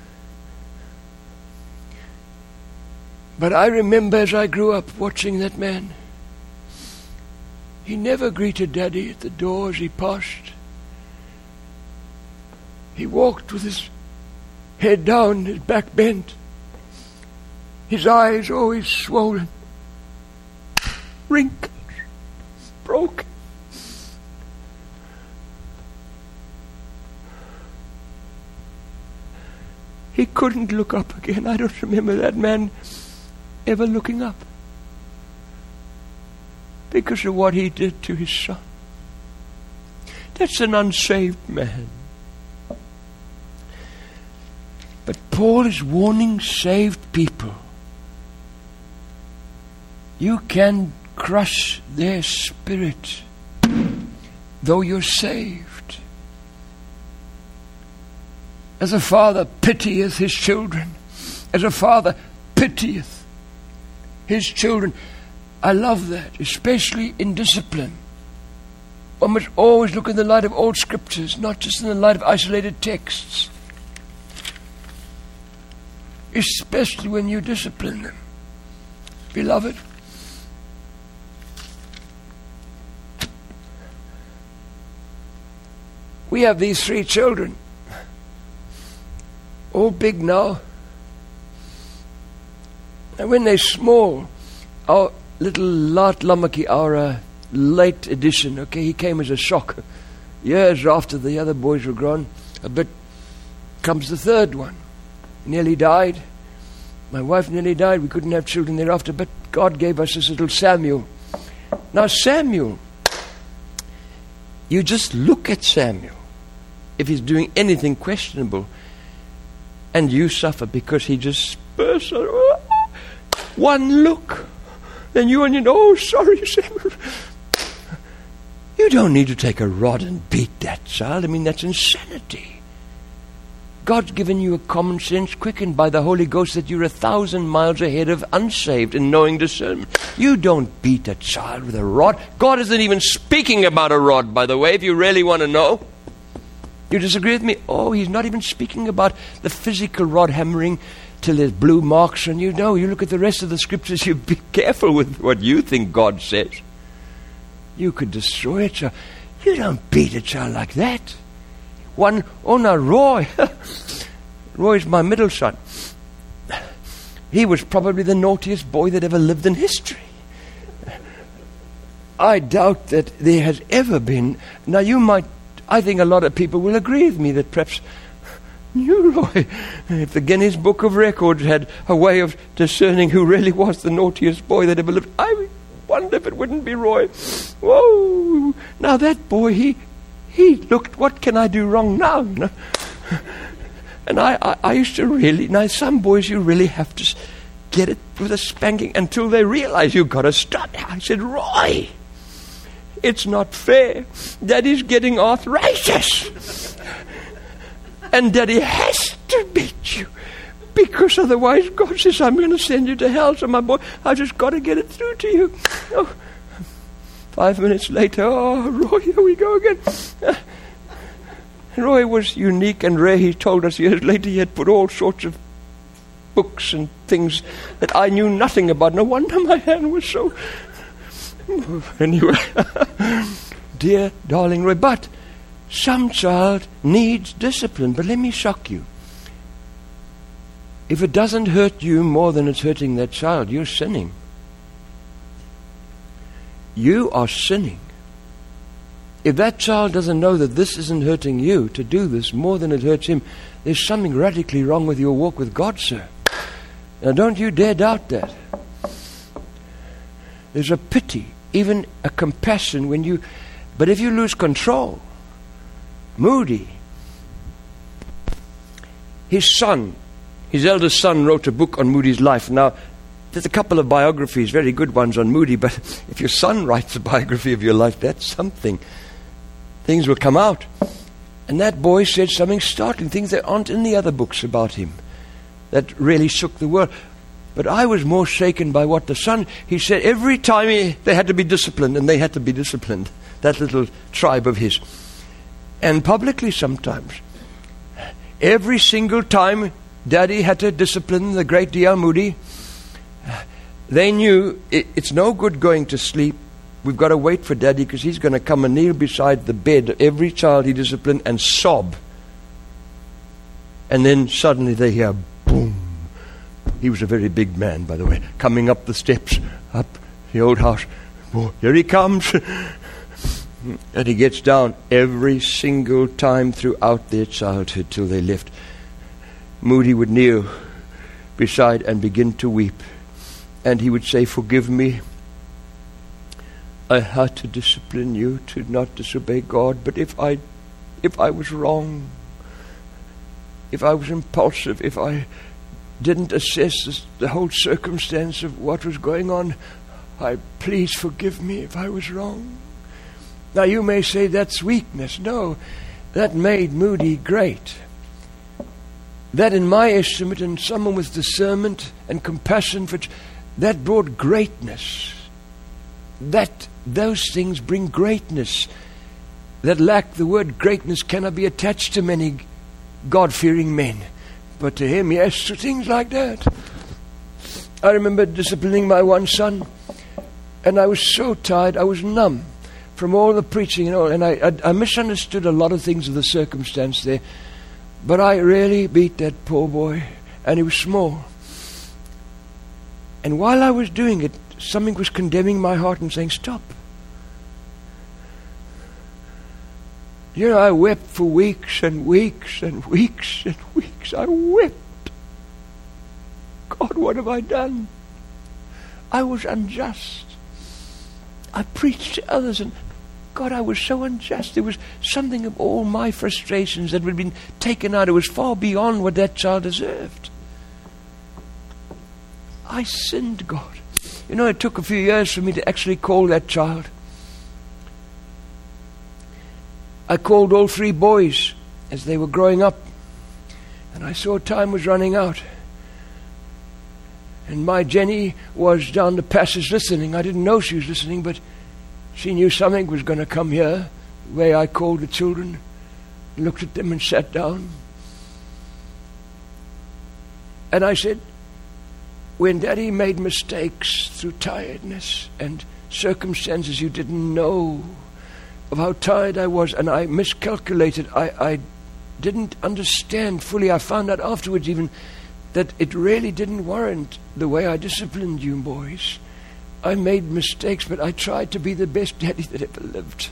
But I remember as I grew up watching that man. He never greeted Daddy at the door as he passed. He walked with his head down, his back bent, his eyes always swollen, wrinkles, broken. He couldn't look up again. I don't remember that man ever looking up because of what he did to his son. That's an unsaved man. But Paul is warning saved people. You can crush their spirit though you're saved. As a father pitieth his children, as a father pitieth his children. I love that, especially in discipline. One must always look in the light of old scriptures, not just in the light of isolated texts. Especially when you discipline them. Beloved, we have these three children, all big now. And when they're small, our little Lart Lamaki, our uh, late edition, okay, he came as a shock years after the other boys were grown a bit, comes the third one. Nearly died. My wife nearly died. We couldn't have children thereafter, but God gave us this little Samuel. Now Samuel, you just look at Samuel if he's doing anything questionable, and you suffer because he just spurs one look. Then you and you know, oh, sorry, Samuel. You don't need to take a rod and beat that child. I mean, that's insanity. God's given you a common sense quickened by the Holy Ghost that you're a thousand miles ahead of unsaved in knowing discernment. You don't beat a child with a rod. God isn't even speaking about a rod, by the way, if you really want to know. You disagree with me? Oh, he's not even speaking about the physical rod hammering till there's blue marks on you. No, you look at the rest of the scriptures. You be careful with what you think God says. You could destroy a child. You don't beat a child like that. One, oh no, Roy. Roy's my middle son. He was probably the naughtiest boy that ever lived in history. I doubt that there has ever been. Now you might, I think a lot of people will agree with me that perhaps you, Roy, if the Guinness Book of Records had a way of discerning who really was the naughtiest boy that ever lived, I wonder if it wouldn't be Roy. Whoa! Now that boy, he he looked, what can I do wrong now? You know? And I, I, I used to really, now some boys you really have to get it with a spanking until they realize you've got to stop. I said, Roy, it's not fair. Daddy's getting arthritis. And Daddy has to beat you. Because otherwise God says, I'm going to send you to hell. So my boy, I just got to get it through to you. Oh, five minutes later, oh, Roy, here we go again. Uh, Roy was unique and rare. He told us years later he had put all sorts of books and things that I knew nothing about. No wonder my hand was so... Anyway, dear, darling Roy, but some child needs discipline. But let me shock you. If it doesn't hurt you more than it's hurting that child, you're sinning. You are sinning. If that child doesn't know that this isn't hurting you to do this more than it hurts him, there's something radically wrong with your walk with God, sir. Now don't you dare doubt that. There's a pity, even a compassion when you... But if you lose control, Moody, his son, his eldest son wrote a book on Moody's life. Now, there's a couple of biographies, very good ones on Moody, but if your son writes a biography of your life, that's something. Things will come out. And that boy said something startling, things that aren't in the other books about him, that really shook the world. But I was more shaken by what the son, he said every time he, they had to be disciplined, and they had to be disciplined, that little tribe of his. And publicly sometimes. Every single time Daddy had to discipline the great D L Moody, they knew it, it's no good going to sleep. We've got to wait for Daddy because he's going to come and kneel beside the bed of every child he disciplined and sob. And then suddenly they hear boom. He was a very big man, by the way, coming up the steps, up the old house. Oh, here he comes. And he gets down every single time throughout their childhood till they left. Moody would kneel beside and begin to weep. And he would say, forgive me. I had to discipline you to not disobey God, but if I if I was wrong, if I was impulsive, if I didn't assess this, the whole circumstance of what was going on, I please forgive me if I was wrong. Now you may say that's weakness. No, that made Moody great. That in my estimate, and someone with discernment and compassion for, that brought greatness. That those things bring greatness. That lack, the word greatness cannot be attached to many God-fearing men. But to him, yes, to things like that. I remember disciplining my one son, and I was so tired, I was numb from all the preaching and all, and I, I, I misunderstood a lot of things of the circumstance there. But I really beat that poor boy, and he was small. And while I was doing it, something was condemning my heart and saying, stop. You know, I wept for weeks and weeks and weeks and weeks. I wept. God, what have I done? I was unjust. I preached to others, and God, I was so unjust. There was something of all my frustrations that had been taken out. It was far beyond what that child deserved. I sinned, God. You know, it took a few years for me to actually call that child. I called all three boys as they were growing up, and I saw time was running out. And my Jenny was down the passage listening. I didn't know she was listening, but she knew something was going to come here. The way I called the children, looked at them and sat down. And I said, when Daddy made mistakes through tiredness and circumstances you didn't know of how tired I was, and I miscalculated, I, I didn't understand fully. I found out afterwards even that it really didn't warrant the way I disciplined you boys. I made mistakes, but I tried to be the best daddy that ever lived.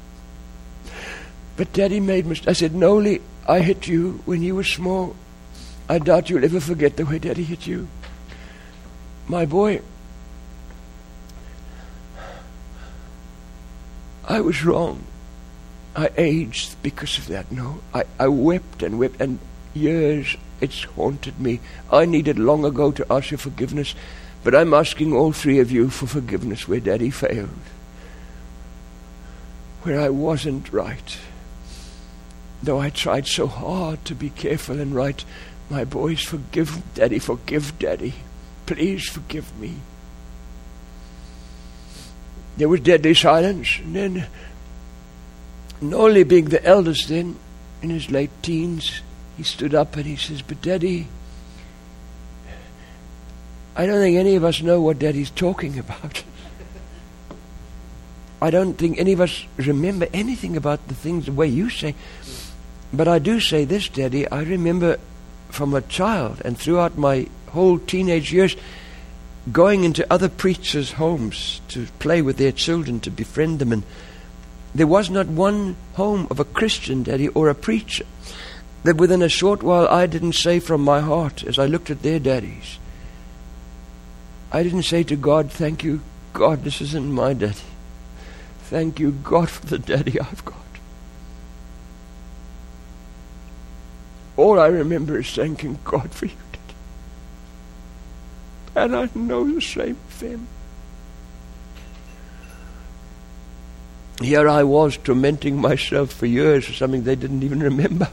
But Daddy made mistakes. I said, Noli, I hit you when you were small. I doubt you'll ever forget the way Daddy hit you. My boy, I was wrong. I aged because of that. No, I, I wept and wept, and years it's haunted me. I needed long ago to ask your forgiveness, but I'm asking all three of you for forgiveness where Daddy failed, where I wasn't right. Though I tried so hard to be careful and right, my boys, forgive Daddy, forgive Daddy. Please forgive me. There was deadly silence, and then, Noli being the eldest then, in his late teens, he stood up and he says, but Daddy, I don't think any of us know what Daddy's talking about. I don't think any of us remember anything about the things the way you say. But I do say this, Daddy, I remember from a child and throughout my whole teenage years going into other preachers' homes to play with their children, to befriend them, and there was not one home of a Christian, Daddy, or a preacher that within a short while I didn't say from my heart as I looked at their daddies, I didn't say to God, thank you, God, this isn't my daddy. Thank you, God, for the daddy I've got. All I remember is thanking God for you, Daddy. And I know the same with them. Here I was tormenting myself for years for something they didn't even remember.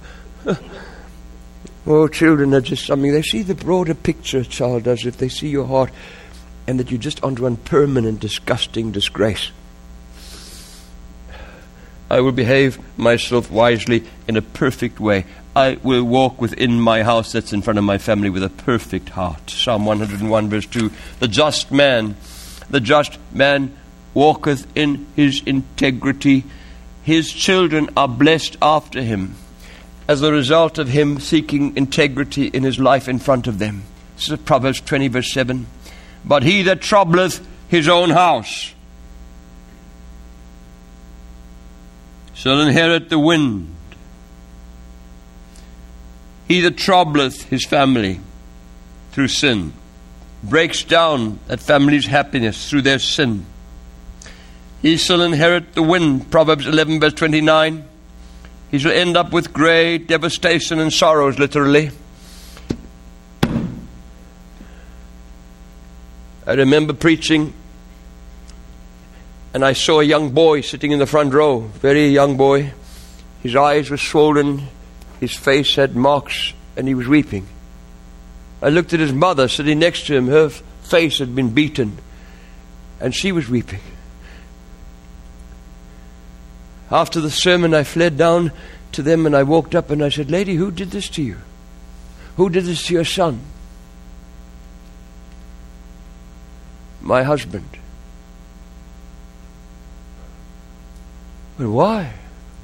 Oh, children are just something. They see the broader picture, a child does, if they see your heart, and that you're just onto one permanent, disgusting disgrace. I will behave myself wisely in a perfect way. I will walk within my house that's in front of my family with a perfect heart. Psalm one hundred one verse two. The just man, the just man walketh in his integrity. His children are blessed after him as a result of him seeking integrity in his life in front of them. This is Proverbs twenty verse seven. But he that troubleth his own house shall inherit the wind. He that troubleth his family through sin breaks down that family's happiness through their sin. He shall inherit the wind, Proverbs eleven verse twenty-nine. He shall end up with great devastation and sorrows, literally. I remember preaching, and I saw a young boy sitting in the front row, very young boy. His eyes were swollen, his face had marks, and he was weeping. I looked at his mother sitting next to him. Her f- face had been beaten, and she was weeping. After the sermon, I fled down to them, and I walked up and I said, Lady, who did this to you? Who did this to your son? My husband. Well, why?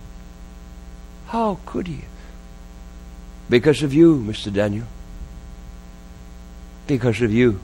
How could he? Because of you, Mister Daniel. Because of you.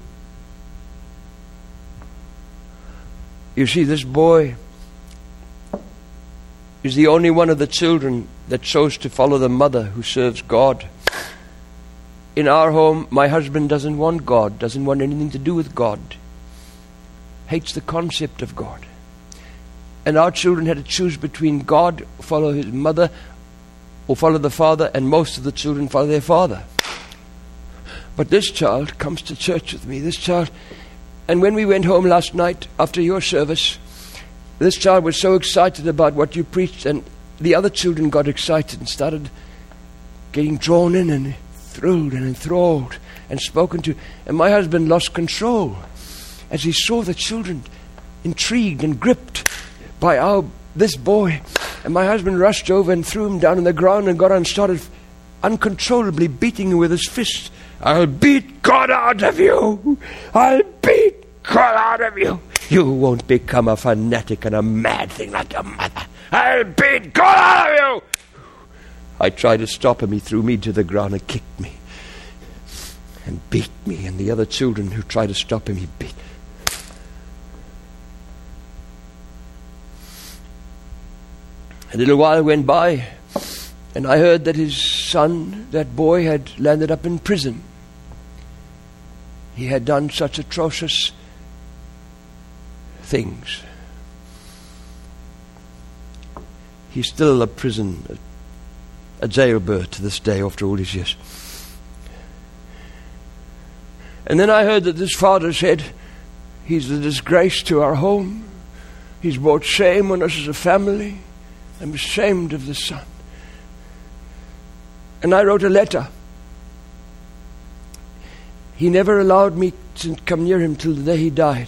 You see, this boy is the only one of the children that chose to follow the mother who serves God. In our home, my husband doesn't want God, doesn't want anything to do with God, hates the concept of God. And our children had to choose between God, follow his mother, or follow the father, and most of the children follow their father. But this child comes to church with me, this child, and when we went home last night after your service, this child was so excited about what you preached, and the other children got excited and started getting drawn in and thrilled and enthralled and spoken to. And my husband lost control as he saw the children intrigued and gripped by our this boy. And my husband rushed over and threw him down on the ground and got on and started uncontrollably beating him with his fist. I'll beat God out of you. I'll beat God out of you. You won't become a fanatic and a mad thing like your mother. I'll beat God out of you. I tried to stop him. He threw me to the ground and kicked me and beat me. And the other children who tried to stop him, he beat. A little while went by, and I heard that his son, that boy, had landed up in prison. He had done such atrocious things. He's still a prison, a, a jailbird to this day after all these years. And then I heard that this father said, he's a disgrace to our home. He's brought shame on us as a family. I'm ashamed of the son. And I wrote a letter. He never allowed me to come near him till the day he died.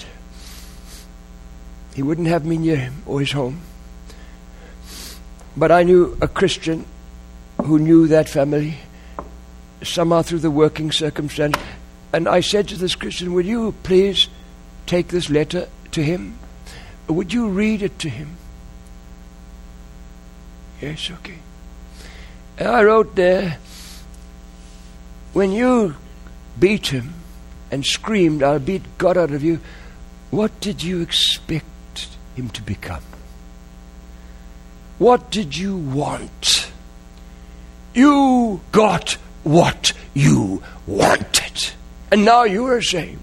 He wouldn't have me near him or his home. But I knew a Christian who knew that family, somehow through the working circumstance. And I said to this Christian, would you please take this letter to him? Would you read it to him? Yes, okay. And I wrote there, when you beat him and screamed, I'll beat God out of you, what did you expect him to become? What did you want? You got what you wanted. And now you are ashamed.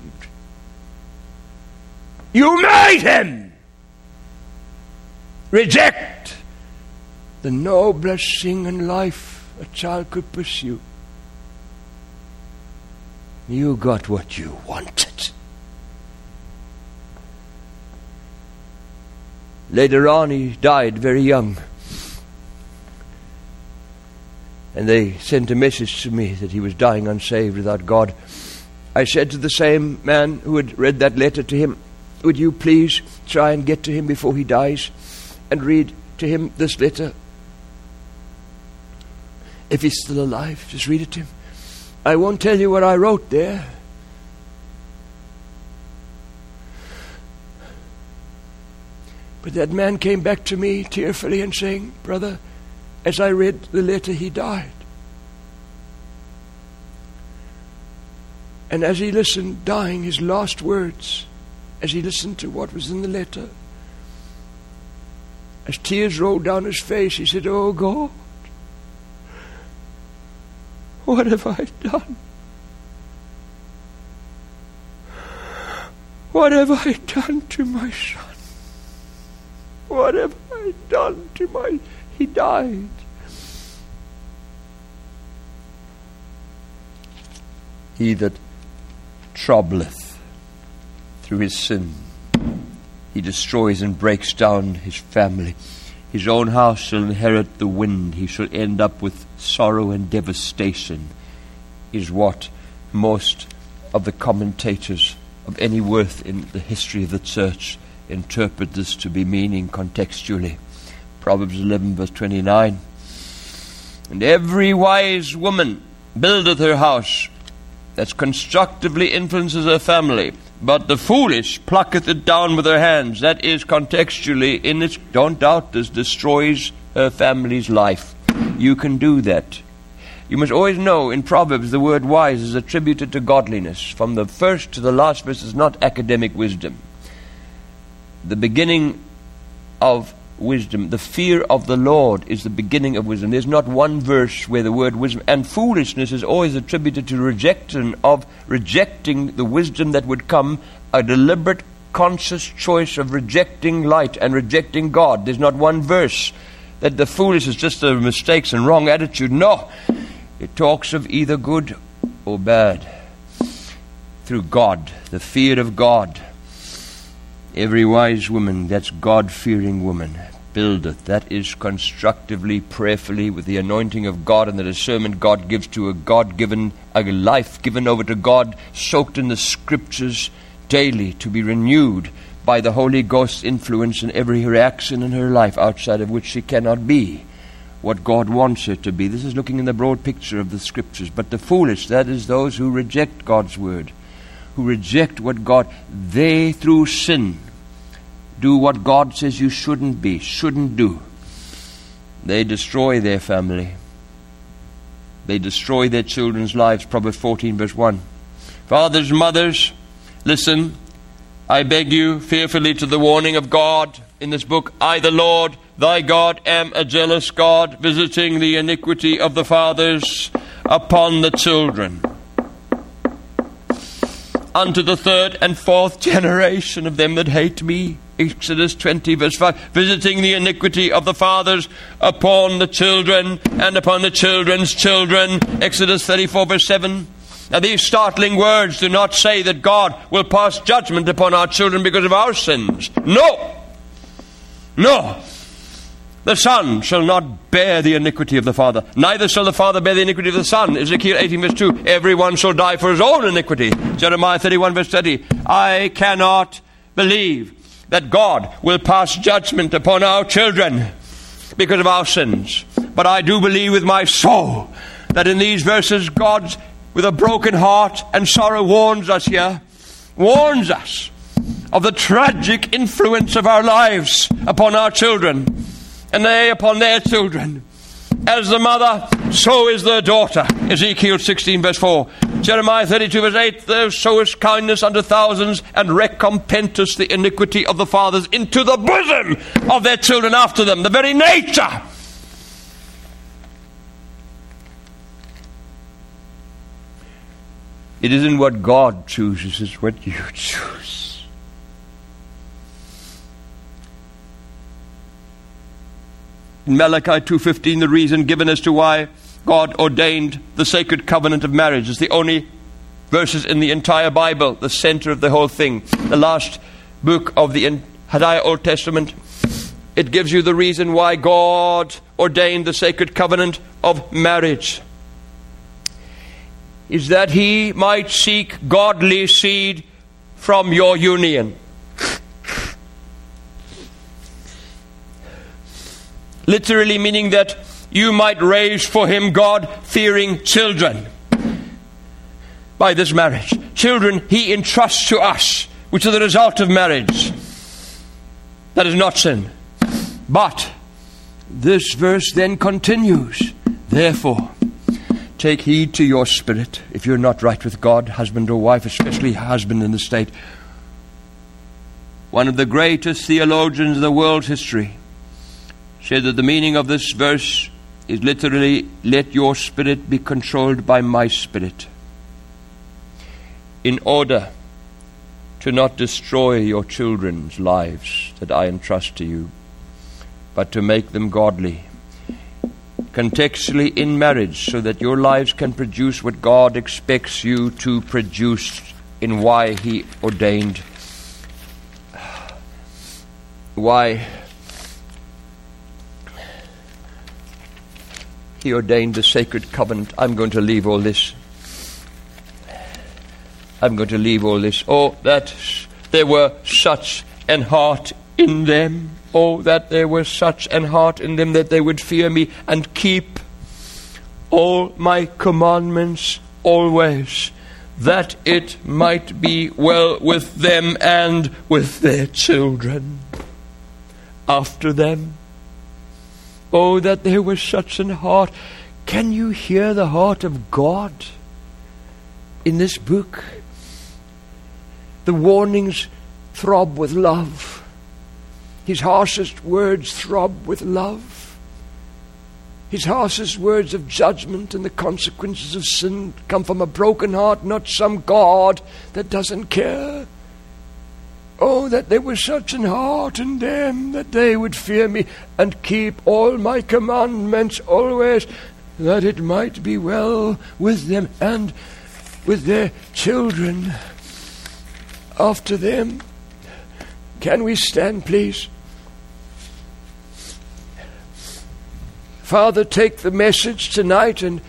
You made him reject the noblest thing in life a child could pursue. You got what you wanted. Later on, he died very young. And they sent a message to me that he was dying unsaved without God. I said to the same man who had read that letter to him, would you please try and get to him before he dies and read to him this letter? If he's still alive, just read it to him. I won't tell you what I wrote there. But that man came back to me tearfully and saying, brother, as I read the letter, he died. And as he listened, dying, his last words, as he listened to what was in the letter, as tears rolled down his face, he said, oh God, what have I done? What have I done to my son? What have I done to my... He died. He that troubleth through his sin, he destroys and breaks down his family. His own house shall inherit the wind. He shall end up with sorrow and devastation, is what most of the commentators of any worth in the history of the church interpret this to be meaning contextually. Proverbs eleven verse twenty-nine. And every wise woman buildeth her house, that constructively influences her family, but the foolish plucketh it down with her hands. That is contextually, in its, don't doubt this, destroys her family's life. You can do that. You must always know in Proverbs the word wise is attributed to godliness. From the first to the last verse is not academic wisdom. The beginning of wisdom. The fear of the Lord is the beginning of wisdom. There's not one verse where the word wisdom, and foolishness is always attributed to rejection of rejecting the wisdom that would come, a deliberate, conscious choice of rejecting light and rejecting God. There's not one verse that the foolish is just a mistakes and wrong attitude. No, it talks of either good or bad through God, the fear of God. Every wise woman, that's God-fearing woman, buildeth, that is constructively, prayerfully, with the anointing of God and the discernment God gives to a God-given, a life given over to God, soaked in the Scriptures daily, to be renewed by the Holy Ghost's influence in every reaction in her life, outside of which she cannot be what God wants her to be. This is looking in the broad picture of the Scriptures. But the foolish, that is those who reject God's word, who reject what God, they through sin do what God says you shouldn't be, shouldn't do. They destroy their family. They destroy their children's lives. Proverbs fourteen verse one. Fathers, mothers, listen, I beg you fearfully to the warning of God in this book. I, the Lord, thy God, am a jealous God, visiting the iniquity of the fathers upon the children, unto the third and fourth generation of them that hate me. Exodus twenty verse five. Visiting the iniquity of the fathers upon the children and upon the children's children. Exodus thirty-four verse seven. Now these startling words do not say that God will pass judgment upon our children because of our sins. No! No! The son shall not bear the iniquity of the father, neither shall the father bear the iniquity of the son. Ezekiel eighteen verse two. Everyone shall die for his own iniquity. Jeremiah thirty-one verse thirty. I cannot believe that God will pass judgment upon our children because of our sins. But I do believe with my soul that in these verses God, with a broken heart and sorrow, warns us here, warns us of the tragic influence of our lives upon our children, and they upon their children. As the mother, so is the daughter. Ezekiel sixteen verse four. Jeremiah thirty-two verse eight. Thou sowest kindness unto thousands, and recompensest the iniquity of the fathers into the bosom of their children after them. The very nature. It isn't what God chooses, it's what you choose. In Malachi two fifteen, the reason given as to why God ordained the sacred covenant of marriage is the only verses in the entire Bible, the center of the whole thing. The last book of the entire Old Testament. It gives you the reason why God ordained the sacred covenant of marriage. Is that he might seek godly seed from your union. Literally meaning that you might raise for him God-fearing children by this marriage. Children he entrusts to us, which are the result of marriage. That is not sin. But this verse then continues. Therefore, take heed to your spirit. If you're not right with God, husband or wife, especially husband in the state. One of the greatest theologians of the world's history said that the meaning of this verse is literally, let your spirit be controlled by my spirit, in order to not destroy your children's lives that I entrust to you, but to make them godly. Contextually in marriage, so that your lives can produce what God expects you to produce in why he ordained, why he ordained the sacred covenant. I'm going to leave all this. I'm going to leave all this. Oh, that there were such an heart in them. Oh, that there was such an heart in them that they would fear me and keep all my commandments always, that it might be well with them and with their children after them. Oh, that there was such an heart. Can you hear the heart of God in this book? The warnings throb with love. His harshest words throb with love. His harshest words of judgment and the consequences of sin come from a broken heart, not some God that doesn't care. Oh, that there was such an heart in them, that they would fear me and keep all my commandments always, that it might be well with them and with their children after them. Can we stand, please? Father, take the message tonight and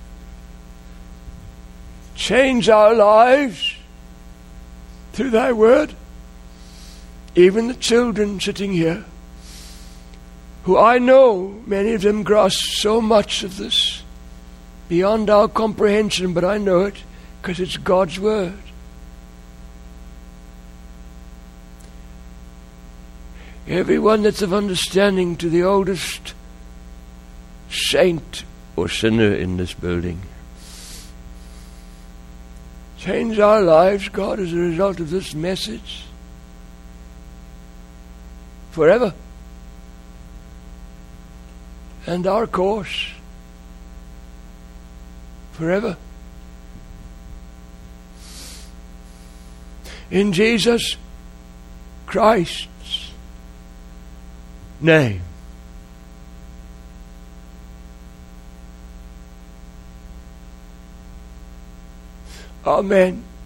change our lives through thy word. Even the children sitting here, who I know many of them grasp so much of this beyond our comprehension, but I know it because it's God's word. Everyone that's of understanding to the oldest saint or sinner in this building. Change our lives, God, as a result of this message. Forever. And our course. Forever. In Jesus Christ's name. Amen.